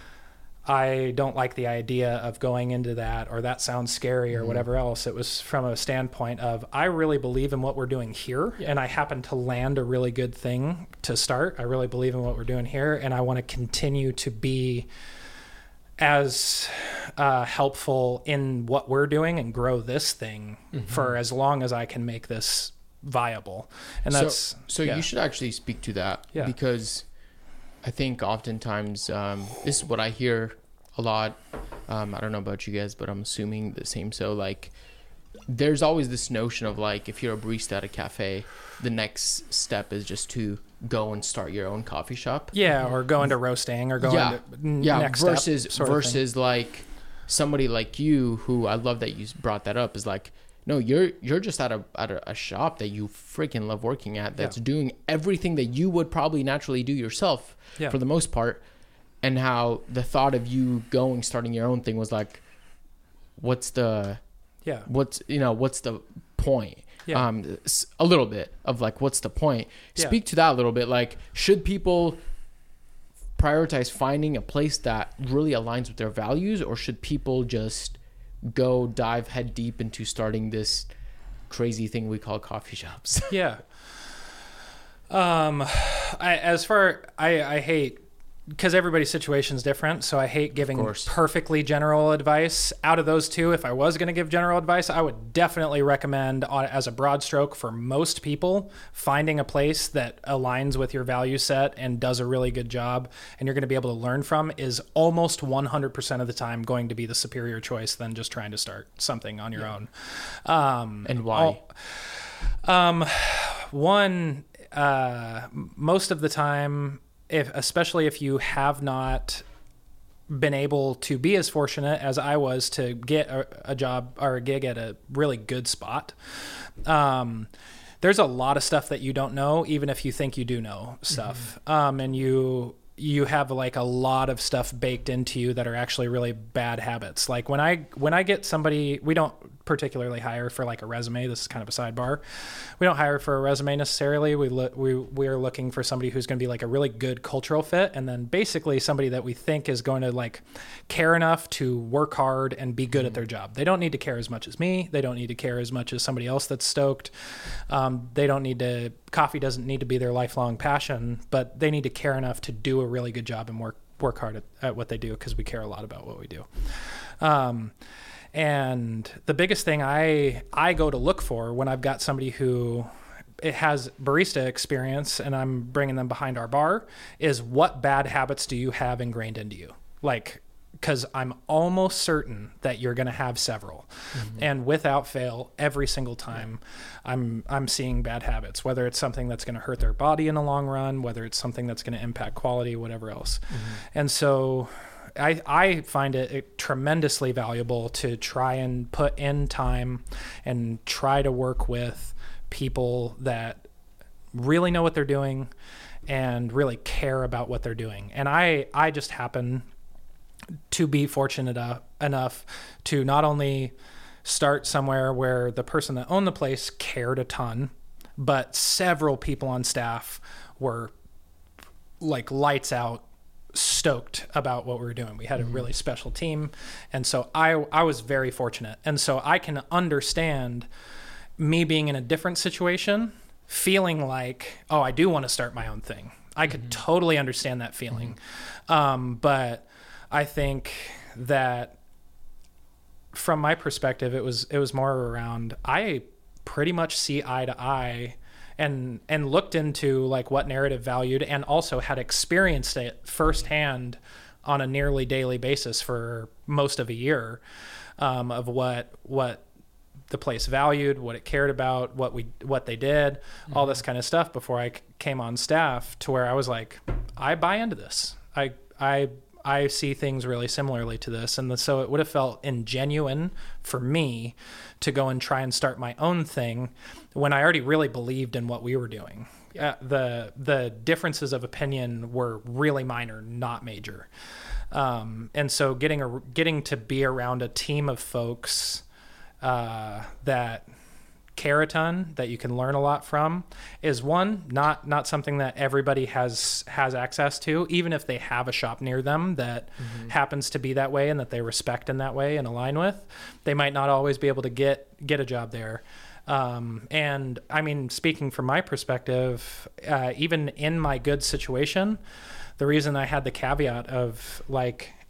I don't like the idea of going into that, or that sounds scary, or mm-hmm. whatever else. It was from a standpoint of, I really believe in what we're doing here, yeah. and I happen to land a really good thing to start. I really believe in what we're doing here, and I want to continue to be as uh, helpful in what we're doing and grow this thing Mm-hmm. for as long as I can make this viable. And So- that's So yeah. you should actually speak to that Yeah. because I think oftentimes um, this is what I hear a lot. Um, I don't know about you guys, but I'm assuming the same. So like, there's always this notion of like, if you're a barista at a cafe, the next step is just to go and start your own coffee shop. yeah, or go into roasting or go Yeah. into n- Yeah. next versus step sort of thing. versus like somebody like you, who I love that you brought that up, is like, no, you're you're just at a at a, a shop that you freaking love working at, that's Yeah. doing everything that you would probably naturally do yourself Yeah. for the most part. And how the thought of you going starting your own thing was like, what's the yeah. what's you know what's the point? Yeah. Um, s- a little bit of like, what's the point? Yeah. Speak to that a little bit. Like, should people prioritize finding a place that really aligns with their values, or should people just go dive head deep into starting this crazy thing we call coffee shops? Yeah. Um, I, as far I, I hate because everybody's situation is different, so I hate giving course. perfectly general advice. Out of those two, if I was going to give general advice, I would definitely recommend, on, as a broad stroke for most people, finding a place that aligns with your value set and does a really good job, and you're going to be able to learn from, is almost one hundred percent of the time going to be the superior choice than just trying to start something on your own. Um, And why? um, one, uh, most of the time, if especially if you have not been able to be as fortunate as I was to get a, a job or a gig at a really good spot, um, there's a lot of stuff that you don't know, even if you think you do know stuff. Mm-hmm. Um, and you you have like a lot of stuff baked into you that are actually really bad habits. Like when I when I get somebody, we don't particularly hire for like a resume. This is kind of a sidebar. We don't hire for a resume necessarily. We look we we are looking for somebody who's going to be like a really good cultural fit, and then basically somebody that we think is going to like care enough to work hard and be good mm-hmm. at their job. They don't need to care as much as me. They don't need to care as much as somebody else that's stoked. Um, they don't need to. Coffee doesn't need to be their lifelong passion, but they need to care enough to do a really good job and work work hard at, at what they do, because we care a lot about what we do. Um, and the biggest thing I I go to look for when I've got somebody who it has barista experience and I'm bringing them behind our bar is, what bad habits do you have ingrained into you? Like, because I'm almost certain that you're going to have several, mm-hmm. and without fail, every single time, I'm I'm seeing bad habits. Whether it's something that's going to hurt their body in the long run, whether it's something that's going to impact quality, whatever else. Mm-hmm. And so, I I find it tremendously valuable to try and put in time and try to work with people that really know what they're doing and really care about what they're doing. And I I just happen to be fortunate enough, enough to not only start somewhere where the person that owned the place cared a ton, but several people on staff were like lights out stoked about what we were doing. We had a really special team. And so I I was very fortunate. And so I can understand me being in a different situation, feeling like, oh, I do want to start my own thing. I could mm-hmm. totally understand that feeling. Mm-hmm. Um, but I think that from my perspective, it was it was more around, I pretty much see eye to eye and and looked into like what narrative valued, and also had experienced it firsthand on a nearly daily basis for most of a year, um, of what what the place valued, what it cared about, what we what they did, mm-hmm. all this kind of stuff before I c- came on staff, to where I was like, I buy into this. I I I see things really similarly to this. And the, so it would have felt ingenuine for me to go and try and start my own thing when I already really believed in what we were doing. Uh, the the differences of opinion were really minor, not major. Um, and so getting a, getting to be around a team of folks uh, that care a ton, that you can learn a lot from, is one, not not something that everybody has has access to, even if they have a shop near them that mm-hmm. happens to be that way and that they respect in that way and align with. They might not always be able to get get a job there. Um, and I mean, speaking from my perspective, uh, even in my good situation, the reason I had the caveat of like,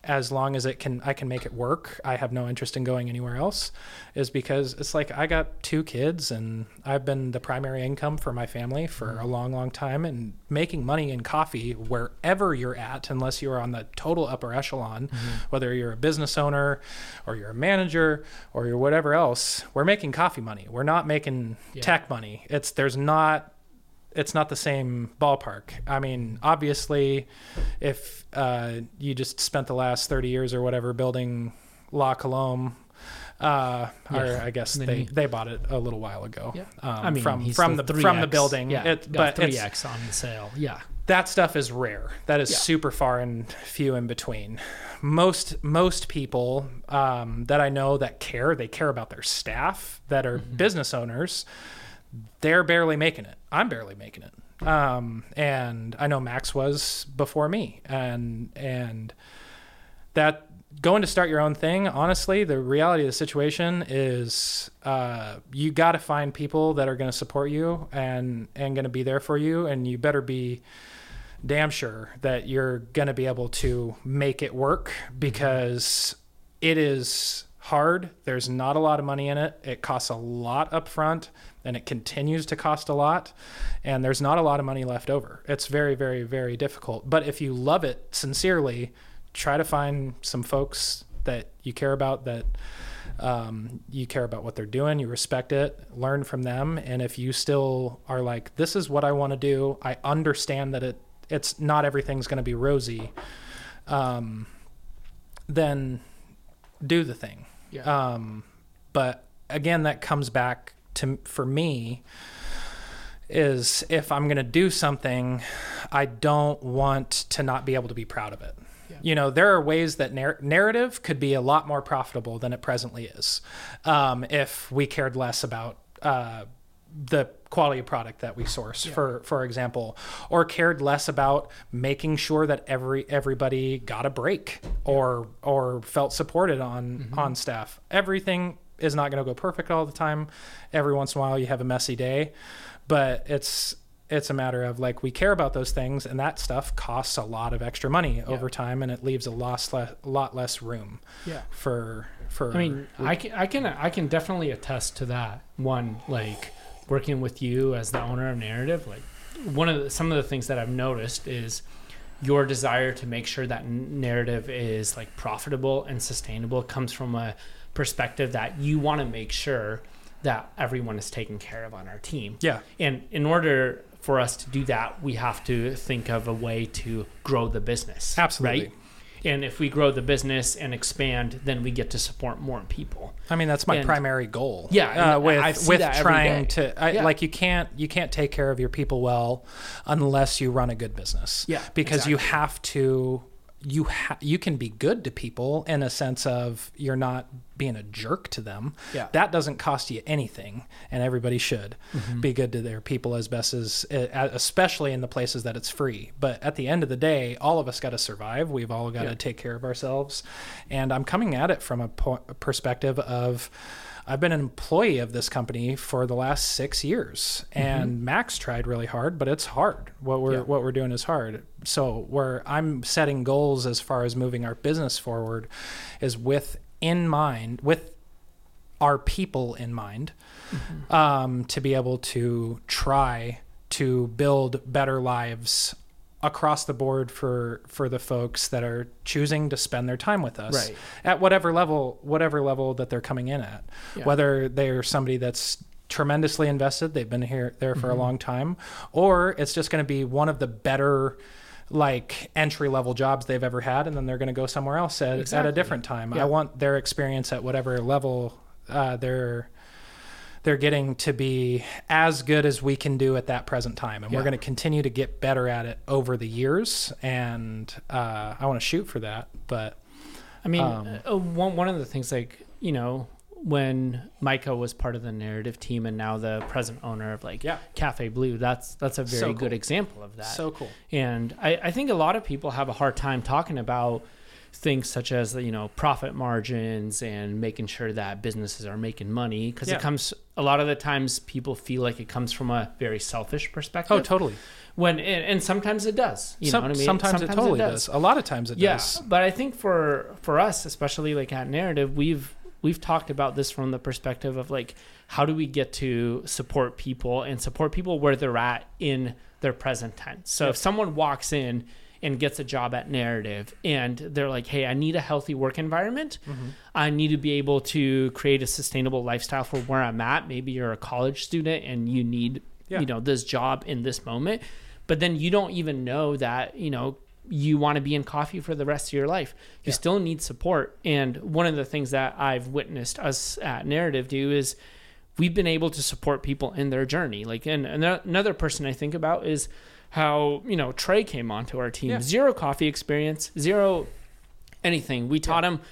as long as it can, I can make it work. I have no interest in going anywhere else, is because it's like I got two kids and I've been the primary income for my family for a long, long time, and making money in coffee wherever you're at, unless you're on the total upper echelon, mm-hmm. whether you're a business owner or you're a manager or you're whatever else, we're making coffee money. We're not making yeah. tech money. It's, there's not, it's not the same ballpark. I mean, obviously, if uh, you just spent the last thirty years or whatever building La Colombe, uh, yeah. or I guess they, he, they bought it a little while ago. Yeah. Um, I mean, from from the from the building. Yeah, it, got but three X on the sale. Yeah, that stuff is rare. That is yeah. super far and few in between. Most most people um, that I know that care, they care about their staff, that are mm-hmm. business owners. They're barely making it. I'm barely making it. Um, and I know Max was before me. And and that going to start your own thing, honestly, the reality of the situation is uh, you got to find people that are going to support you and, and going to be there for you. And you better be damn sure that you're going to be able to make it work, because it is hard. There's not a lot of money in it. It costs a lot up front, and it continues to cost a lot, and there's not a lot of money left over. It's very, very, very difficult. But if you love it sincerely, try to find some folks that you care about, that um, you care about what they're doing, you respect it, learn from them. And if you still are like, this is what I want to do, I understand that it it's not everything's going to be rosy, um, then do the thing. Yeah. Um, but again, that comes back to, for me, is if I'm going to do something, I don't want to not be able to be proud of it. Yeah. You know, there are ways that narr- narrative could be a lot more profitable than it presently is. Um, if we cared less about, uh, the quality of product that we source, yeah. for, for example, or cared less about making sure that every, everybody got a break or, or felt supported on, mm-hmm. on staff. Everything is not going to go perfect all the time. Every once in a while you have a messy day, but it's, it's a matter of like, we care about those things, and that stuff costs a lot of extra money yeah. over time, and it leaves a lot less, lot less room yeah. for, for, I mean, I can, I can, I can definitely attest to that. One, like, working with you as the owner of Narrative, like one of the, some of the things that I've noticed is your desire to make sure that Narrative is like profitable and sustainable comes from a perspective that you want to make sure that everyone is taken care of on our team. Yeah. And in order for us to do that, we have to think of a way to grow the business. Absolutely. Right? And if we grow the business and expand, then we get to support more people. I mean, that's my and, primary goal. Yeah, uh, with I see with that trying to I, yeah. like you can't you can't take care of your people well unless you run a good business. Yeah, because exactly. you have to. You ha- you can be good to people in a sense of you're not being a jerk to them. Yeah. That doesn't cost you anything, and everybody should mm-hmm. be good to their people as best as, especially in the places that it's free. But at the end of the day, all of us got to survive. We've all got to yeah. take care of ourselves. And I'm coming at it from a, po- a perspective of, I've been an employee of this company for the last six years, and mm-hmm. Max tried really hard, but it's hard. What we're yeah. what we're doing is hard. So where I'm setting goals as far as moving our business forward is with in mind, with our people in mind, mm-hmm. um, to be able to try to build better lives across the board for, for the folks that are choosing to spend their time with us right. at whatever level, whatever level that they're coming in at, yeah. whether they're somebody that's tremendously invested, they've been here there for mm-hmm. a long time, or it's just going to be one of the better like entry level jobs they've ever had. And then they're going to go somewhere else at, exactly. at a different time. Yeah. I want their experience at whatever level uh, they're, they're getting to be as good as we can do at that present time. And yeah. we're going to continue to get better at it over the years. And uh, I want to shoot for that. But I mean, um, uh, one, one of the things, like, you know, when Micah was part of the Narrative team and now the present owner of like yeah. Cafe Blue, that's, that's a very so cool. good example of that. So cool. And I, I think a lot of people have a hard time talking about things such as, you know, profit margins and making sure that businesses are making money, because Yeah. it comes a lot of the times people feel like it comes from a very selfish perspective. Oh, totally. When and, and sometimes it does. You Some- know what I mean? Sometimes, it totally does. A lot of times it Yeah, does. but I think for for us, especially like at Narrative, we've we've talked about this from the perspective of like, how do we get to support people and support people where they're at in their present tense. So Yep. if someone walks in and gets a job at Narrative and they're like, hey, I need a healthy work environment. Mm-hmm. I need to be able to create a sustainable lifestyle for where I'm at. Maybe you're a college student and you need, Yeah. you know, this job in this moment, but then you don't even know that, you know, you want to be in coffee for the rest of your life. You Yeah. still need support. And one of the things that I've witnessed us at Narrative do is we've been able to support people in their journey. Like, and another person I think about is how, you know, Trey came onto our team. Yeah. Zero coffee experience, zero anything. We taught him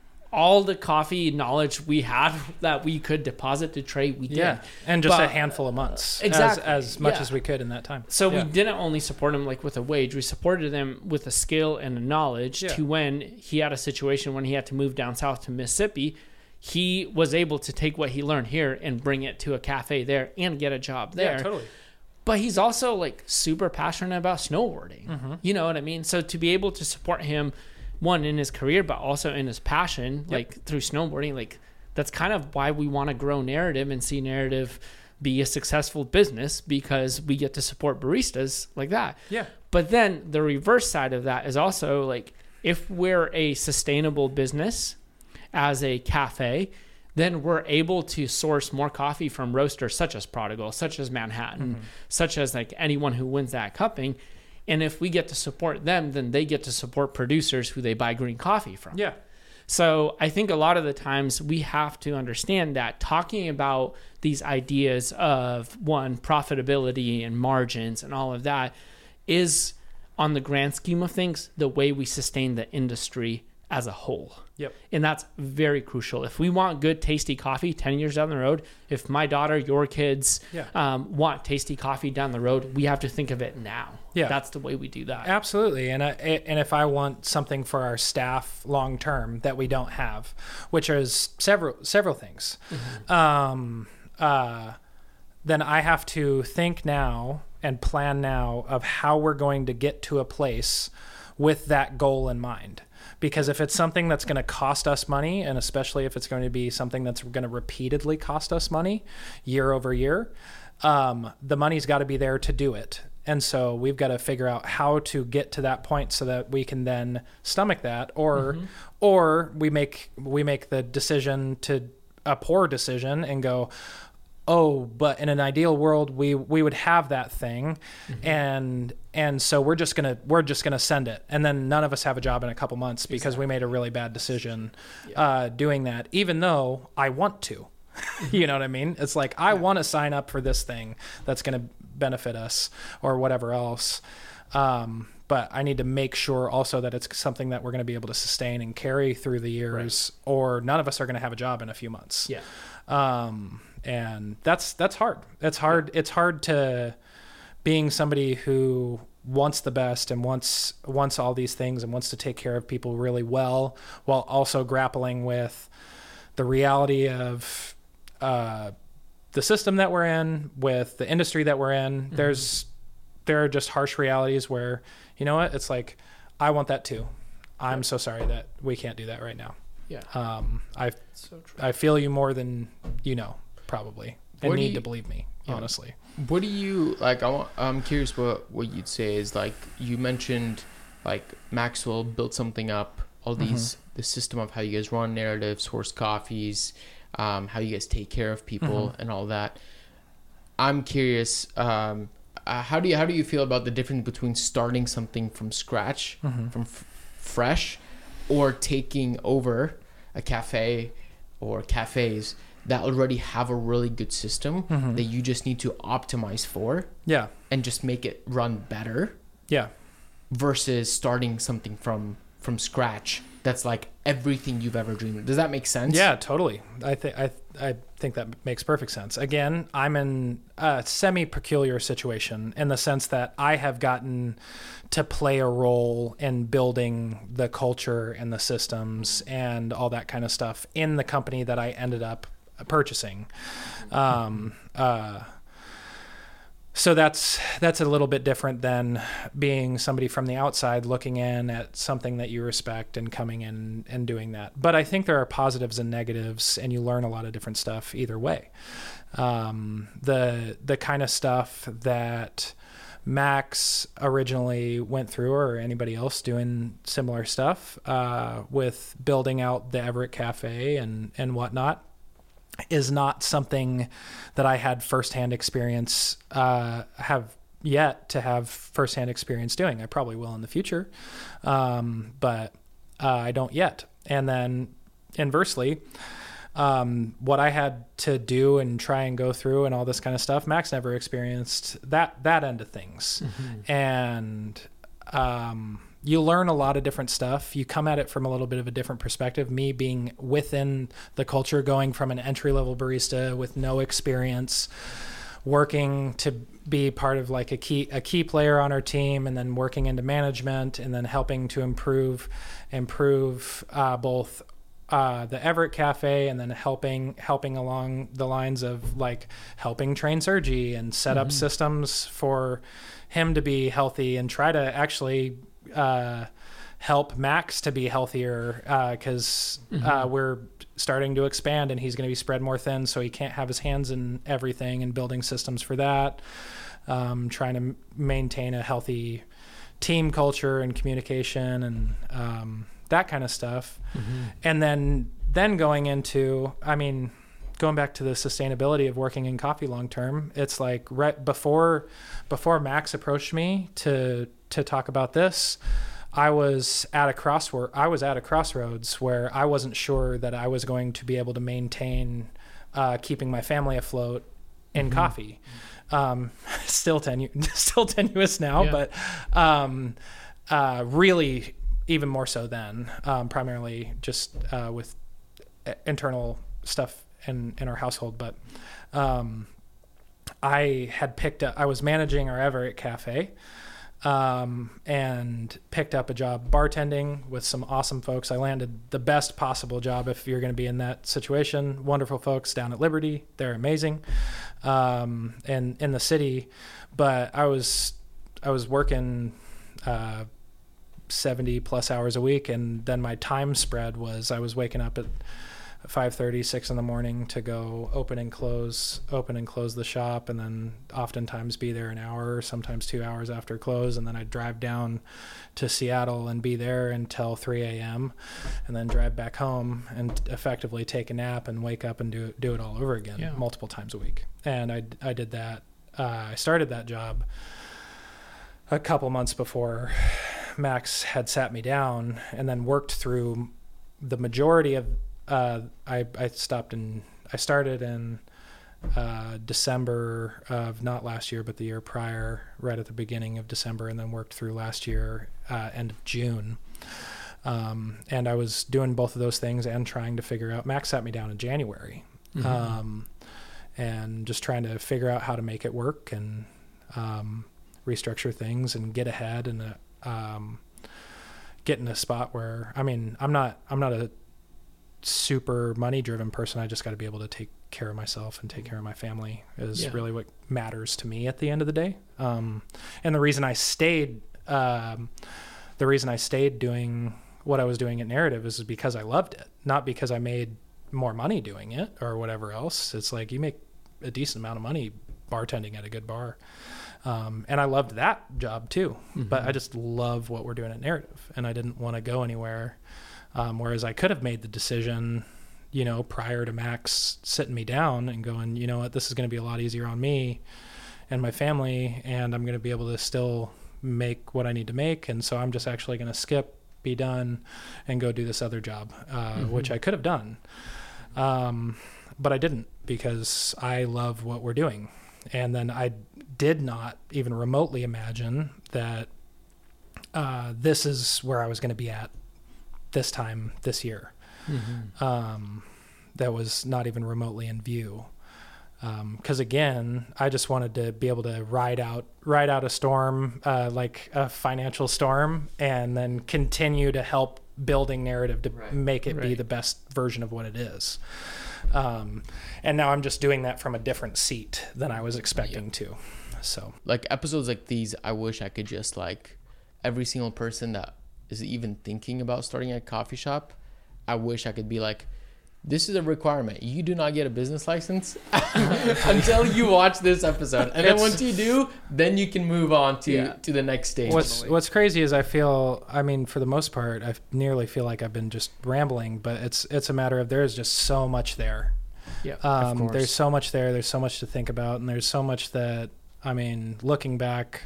all the coffee knowledge we had that we could deposit to Trey. We did. Yeah, and just But- a handful of months, Exactly. as, as much Yeah. as we could in that time. So Yeah. we didn't only support him like with a wage, we supported him with a skill and a knowledge Yeah. to when he had a situation when he had to move down south to Mississippi, he was able to take what he learned here and bring it to a cafe there and get a job there. Yeah, totally. But he's also like super passionate about snowboarding. Mm-hmm. You know what I mean? So to be able to support him, one, in his career, but also in his passion, Yep. like through snowboarding, like that's kind of why we want to grow Narrative and see Narrative be a successful business, because we get to support baristas like that. Yeah. But then the reverse side of that is also like, if we're a sustainable business as a cafe, then we're able to source more coffee from roasters such as Prodigal, such as Manhattan, Mm-hmm. such as like anyone who wins that cupping. And if we get to support them, then they get to support producers who they buy green coffee from. Yeah. So I think a lot of the times we have to understand that talking about these ideas of, one, profitability and margins and all of that is, on the grand scheme of things, the way we sustain the industry as a whole. Yep. And that's very crucial. If we want good, tasty coffee ten years down the road, if my daughter, your kids Yeah. um, want tasty coffee down the road, we have to think of it now. Yeah. That's the way we do that. Absolutely. And I, and if I want something for our staff long term that we don't have, which is several several things, Mm-hmm. um, uh, then I have to think now and plan now of how we're going to get to a place with that goal in mind. Because if it's something that's going to cost us money, and especially if it's going to be something that's going to repeatedly cost us money year over year, um, the money's got to be there to do it. And so we've got to figure out how to get to that point so that we can then stomach that, or Mm-hmm. or we make we make the decision to a poor decision and go, oh, but in an ideal world we we would have that thing, Mm-hmm. and and so we're just gonna we're just gonna send it, and then none of us have a job in a couple months because we made a really bad decision uh, doing that, even though I want to. You know what I mean? It's like, I want to sign up for this thing that's going to benefit us or whatever else. Um, but I need to make sure also that it's something that we're going to be able to sustain and carry through the years, or none of us are going to have a job in a few months. Yeah. Um, and that's, that's hard. It's hard. It's hard to, being somebody who wants the best and wants, wants all these things and wants to take care of people really well, while also grappling with the reality of, uh, the system that we're in, with the industry that we're in. Mm-hmm. There's, there are just harsh realities where, you know what, it's like, I want that too. I'm so sorry that we can't do that right now. Yeah. Um, I, So true. I feel you more than you know, probably, and What do need you- to believe me, Yeah. honestly. What do you like? I want, I'm curious what what you'd say is, like, you mentioned like Maxwell built something up, all these the system of how you guys run Narrative, source coffees, um, how you guys take care of people and all that. I'm curious, um, uh, how do you how do you feel about the difference between starting something from scratch, from f- fresh, or taking over a cafe or cafes that already have a really good system Mhm. that you just need to optimize for Yeah. and just make it run better, Yeah. versus starting something from from scratch that's like everything you've ever dreamed of? Does that make sense? Yeah, totally. I think I I think that makes perfect sense. Again, I'm in a semi-peculiar situation in the sense that I have gotten to play a role in building the culture and the systems and all that kind of stuff in the company that I ended up purchasing. Um, uh, So that's that's a little bit different than being somebody from the outside looking in at something that you respect and coming in and doing that. But I think there are positives and negatives, and you learn a lot of different stuff either way. Um, the the kind of stuff that Max originally went through, or anybody else doing similar stuff uh, with building out the Everett Cafe and and whatnot, is not something that I had firsthand experience, uh, have yet to have firsthand experience doing. I probably will in the future, um, but uh, I don't yet. And then inversely, um, what I had to do and try and go through and all this kind of stuff, Max never experienced that, that end of things. Mm-hmm. And, um, you learn a lot of different stuff. You come at it from a little bit of a different perspective. Me being within the culture, going from an entry-level barista with no experience, working to be part of like a key a key player on our team, and then working into management, and then helping to improve improve uh, both uh, the Everett Cafe, and then helping helping along the lines of like helping train Sergi and set mm-hmm. up systems for him to be healthy and try to actually uh, help Max to be healthier, uh, cause, mm-hmm. uh, we're starting to expand and he's going to be spread more thin. So he can't have his hands in everything, and building systems for that. Um, trying to m- maintain a healthy team culture and communication and, um, that kind of stuff. Mm-hmm. And then, then going into, I mean, going back to the sustainability of working in coffee long-term, it's like right before, before Max approached me to, to talk about this, I was at a crossword. I was at a crossroads where I wasn't sure that I was going to be able to maintain uh, keeping my family afloat in mm-hmm. coffee. Um, still tenu- still tenuous now, yeah. but um, uh, really even more so then. Um, primarily just uh, with internal stuff in in our household, but um, I had picked up. I was managing our Everett Cafe. Um, and picked up a job bartending with some awesome folks. I landed the best possible job if you're going to be in that situation. Wonderful folks down at Liberty. They're amazing. Um, and in the city, but I was, I was working, uh, seventy plus hours a week. And then my time spread was, I was waking up at five thirty, six in the morning to go open and close, open and close the shop, and then oftentimes be there an hour, sometimes two hours after close, and then I'd drive down to Seattle and be there until three a.m. and then drive back home and effectively take a nap and wake up and do do it all over again, yeah. multiple times a week. And I I did that. Uh, I started that job a couple months before Max had sat me down, and then worked through the majority of. Uh, I, I stopped in, I started in uh, December of not last year, but the year prior, right at the beginning of December, and then worked through last year, uh, end of June. Um, and I was doing both of those things and trying to figure out, Max sat me down in January, mm-hmm. um, and just trying to figure out how to make it work and um, restructure things and get ahead and uh, um, get in a spot where, I mean, I'm not, I'm not a super money driven person. I just got to be able to take care of myself and take care of my family is yeah. really what matters to me at the end of the day. Um, and the reason I stayed, um, the reason I stayed doing what I was doing at Narrative is because I loved it, not because I made more money doing it or whatever else. It's like you make a decent amount of money bartending at a good bar. Um, and I loved that job too, mm-hmm. but I just love what we're doing at Narrative, and I didn't want to go anywhere. Um, whereas I could have made the decision, you know, prior to Max sitting me down and going, you know what, this is going to be a lot easier on me and my family, and I'm going to be able to still make what I need to make. And so I'm just actually going to skip, be done, and go do this other job, uh, mm-hmm. which I could have done. Um, but I didn't, because I love what we're doing. And then I did not even remotely imagine that uh, this is where I was going to be at this time this year. Mm-hmm. Um, that was not even remotely in view. Because um, again, I just wanted to be able to ride out, ride out a storm, uh, like a financial storm, and then continue to help building narrative to Right. make it be Right. the best version of what it is. Um, and now I'm just doing that from a different seat than I was expecting Yeah. to. So Like episodes like these, I wish I could just like every single person that is even thinking about starting a coffee shop, I wish I could be like, this is a requirement. You do not get a business license until you watch this episode. And then It's- once you do, then you can move on to, Yeah. to the next stage. What's what's crazy is I feel, I mean, for the most part, I nearly feel like I've been just rambling, but it's it's a matter of there's just so much there. Yeah. Um, course. there's so much there. There's so much to think about, and there's so much that, I mean, looking back,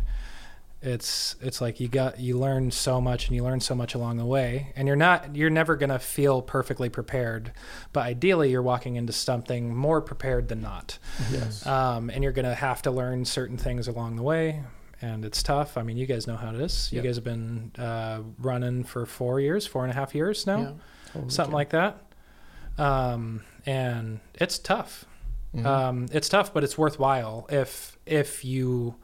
it's it's like you got you learn so much, and you learn so much along the way, and you're not you're never gonna feel perfectly prepared, but ideally you're walking into something more prepared than not. Yes. Um, and you're gonna have to learn certain things along the way, and it's tough. I mean, you guys know how it is. You Yep. guys have been uh, running for four years, four and a half years now, Yeah. Totally something get like that. Um, and it's tough. it. Mhm. Um, it's tough, but it's worthwhile if if you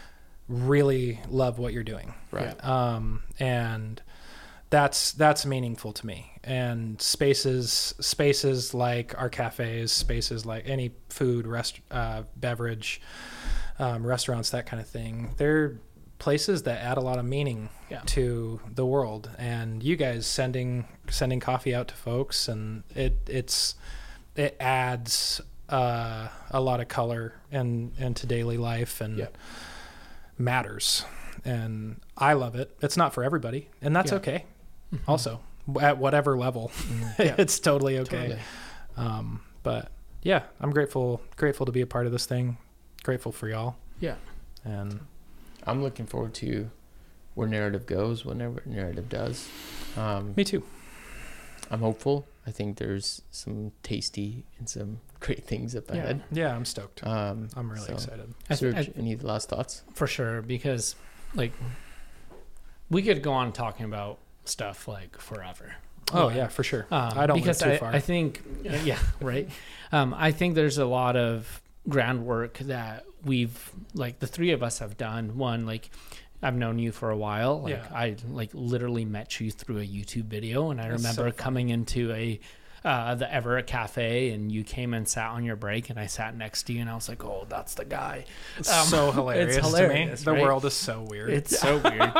really love what you're doing. right. Um, and that's that's meaningful to me. And spaces spaces like our cafes, spaces like any food, rest, uh, beverage, um, restaurants, that kind of thing. They're places that add a lot of meaning Yeah. to the world. And you guys sending sending coffee out to folks, and it it's it adds uh, a lot of color and into daily life, and Yeah. matters. And I love it. It's not for everybody, and that's Yeah. okay. Also, at whatever level, Yeah. it's totally okay. Totally. Um, but yeah, I'm grateful grateful to be a part of this thing. Grateful for y'all. Yeah. And I'm looking forward to where narrative goes, whenever narrative does. Um, me too. I'm hopeful. I think there's some tasty and some great things up Yeah. ahead. Yeah, I'm stoked. Um, I'm really so- excited. I th- Serge, I- any last thoughts? For sure, because like we could go on talking about stuff like forever. Oh But, yeah, for sure. um, I don't because live too I, far. I think yeah, right. Um, I think there's a lot of groundwork that we've like the three of us have done. One, like I've known you for a while. Like Yeah. I like literally met you through a YouTube video, and I That's so remember funny. coming into a uh, the Everett Cafe, and you came and sat on your break, and I sat next to you, and I was like, "Oh, that's the guy." It's Um, so hilarious, it's to hilarious, me. The right? world is so weird. It's so weird.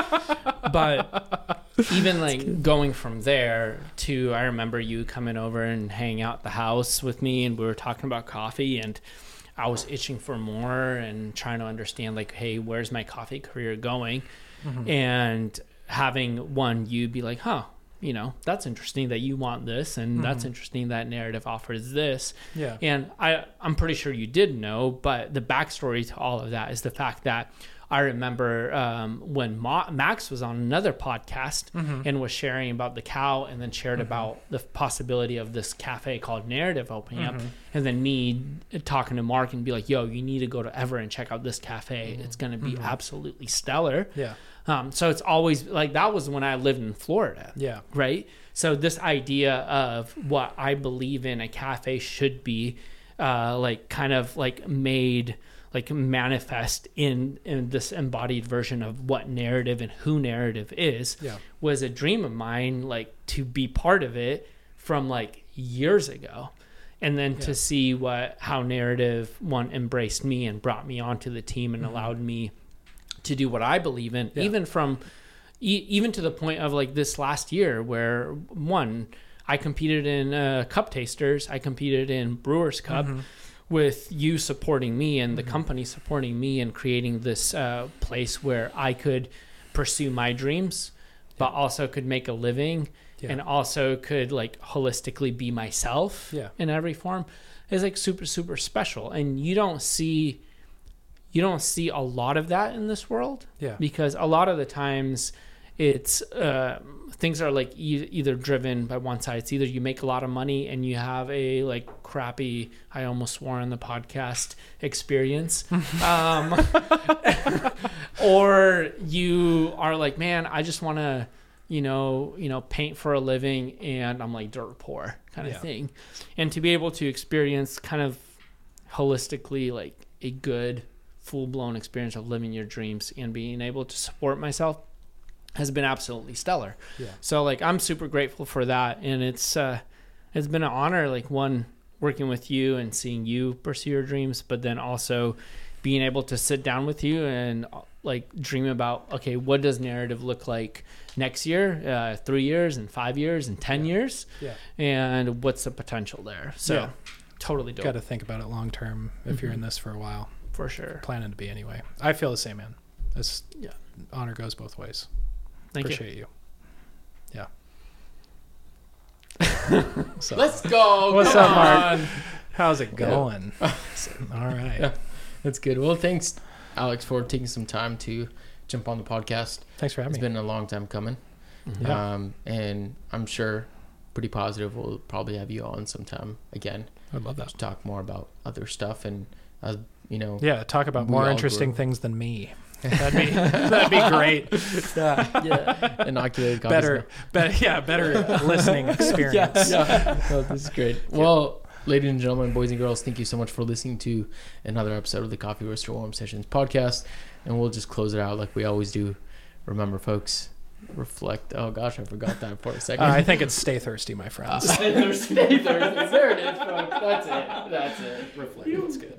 But even like going from there to, I remember you coming over and hanging out at the house with me, and we were talking about coffee, and I was itching for more and trying to understand like, hey, where's my coffee career going? Mhm. And having one, you be like, huh, you know, that's interesting that you want this, and that's Mhm. interesting that narrative offers this. yeah. And I, I'm pretty sure you did know, but the backstory to all of that is the fact that I remember um, when Ma- Max was on another podcast Mhm. and was sharing about the cow, and then shared Mhm. about the possibility of this cafe called Narrative opening up, Mhm. and then me talking to Mark and be like, yo, you need to go to Everett and check out this cafe. It's going to be Mhm. absolutely stellar. Yeah. Um, so it's always like, that was when I lived in Florida, Yeah. right? So this idea of what I believe in a cafe should be, uh, like kind of like made like manifest in in this embodied version of what narrative and who narrative is, Yeah. was a dream of mine, like to be part of it from like years ago. And then Yeah. to see what how narrative one embraced me and brought me onto the team and Mhm. allowed me to do what I believe in, Yeah. even from e- even to the point of like this last year where one, I competed in uh, Cup Tasters, I competed in Brewers Cup Mhm. with you supporting me and the Mhm. company supporting me and creating this uh, place where I could pursue my dreams, but also could make a living Yeah. and also could like holistically be myself Yeah. in every form is like super, super special. And you don't see, you don't see a lot of that in this world, Yeah. because a lot of the times it's uh, things are like e- either driven by one side. It's either you make a lot of money and you have a like crappy, I almost swore on the podcast, experience, um, or you are like, man, I just want to you know, you know, paint for a living and I'm like dirt poor kind of Yeah. thing. And to be able to experience kind of holistically like a good full blown experience of living your dreams and being able to support myself has been absolutely stellar. Yeah. So like I'm super grateful for that, and it's uh it's been an honor, like one working with you and seeing you pursue your dreams, but then also being able to sit down with you and like dream about, okay, what does narrative look like next year, uh, three years and five years and ten Yeah. years, Yeah. and what's the potential there. So Yeah. totally dope. Got to think about it long term if you're in Mhm. this for a while. For sure. Planning to be anyway. I feel the same, man. This Yeah. honor goes both ways. Thank you. Appreciate you. Yeah. So, Let's go. What's Come up, Mark? on. how's it going? All right. Yeah. That's good. Well, thanks, Alex, for taking some time to jump on the podcast. Thanks for having It's me. been a long time coming. Mhm. Yeah. Um, and I'm sure pretty positive we'll probably have you on sometime again I'd love that. to talk more about other stuff and, uh, you know, Yeah, talk about We more all interesting grew. things than me. That'd be that'd be great. yeah, yeah. inoculated copies Better, better, yeah, better listening experience. now. Yeah. Oh, this is great. Well, ladies and gentlemen, boys and girls, thank you so much for listening to another episode of the Coffee Roaster Warm Sessions podcast. And we'll just close it out like we always do. Remember, folks, reflect. Oh, gosh, I forgot that for a second. Uh, I think it's stay thirsty, my friends. Stay thirsty. Stay thirsty. There it is, folks. That's it. That's it. Reflect. That's good.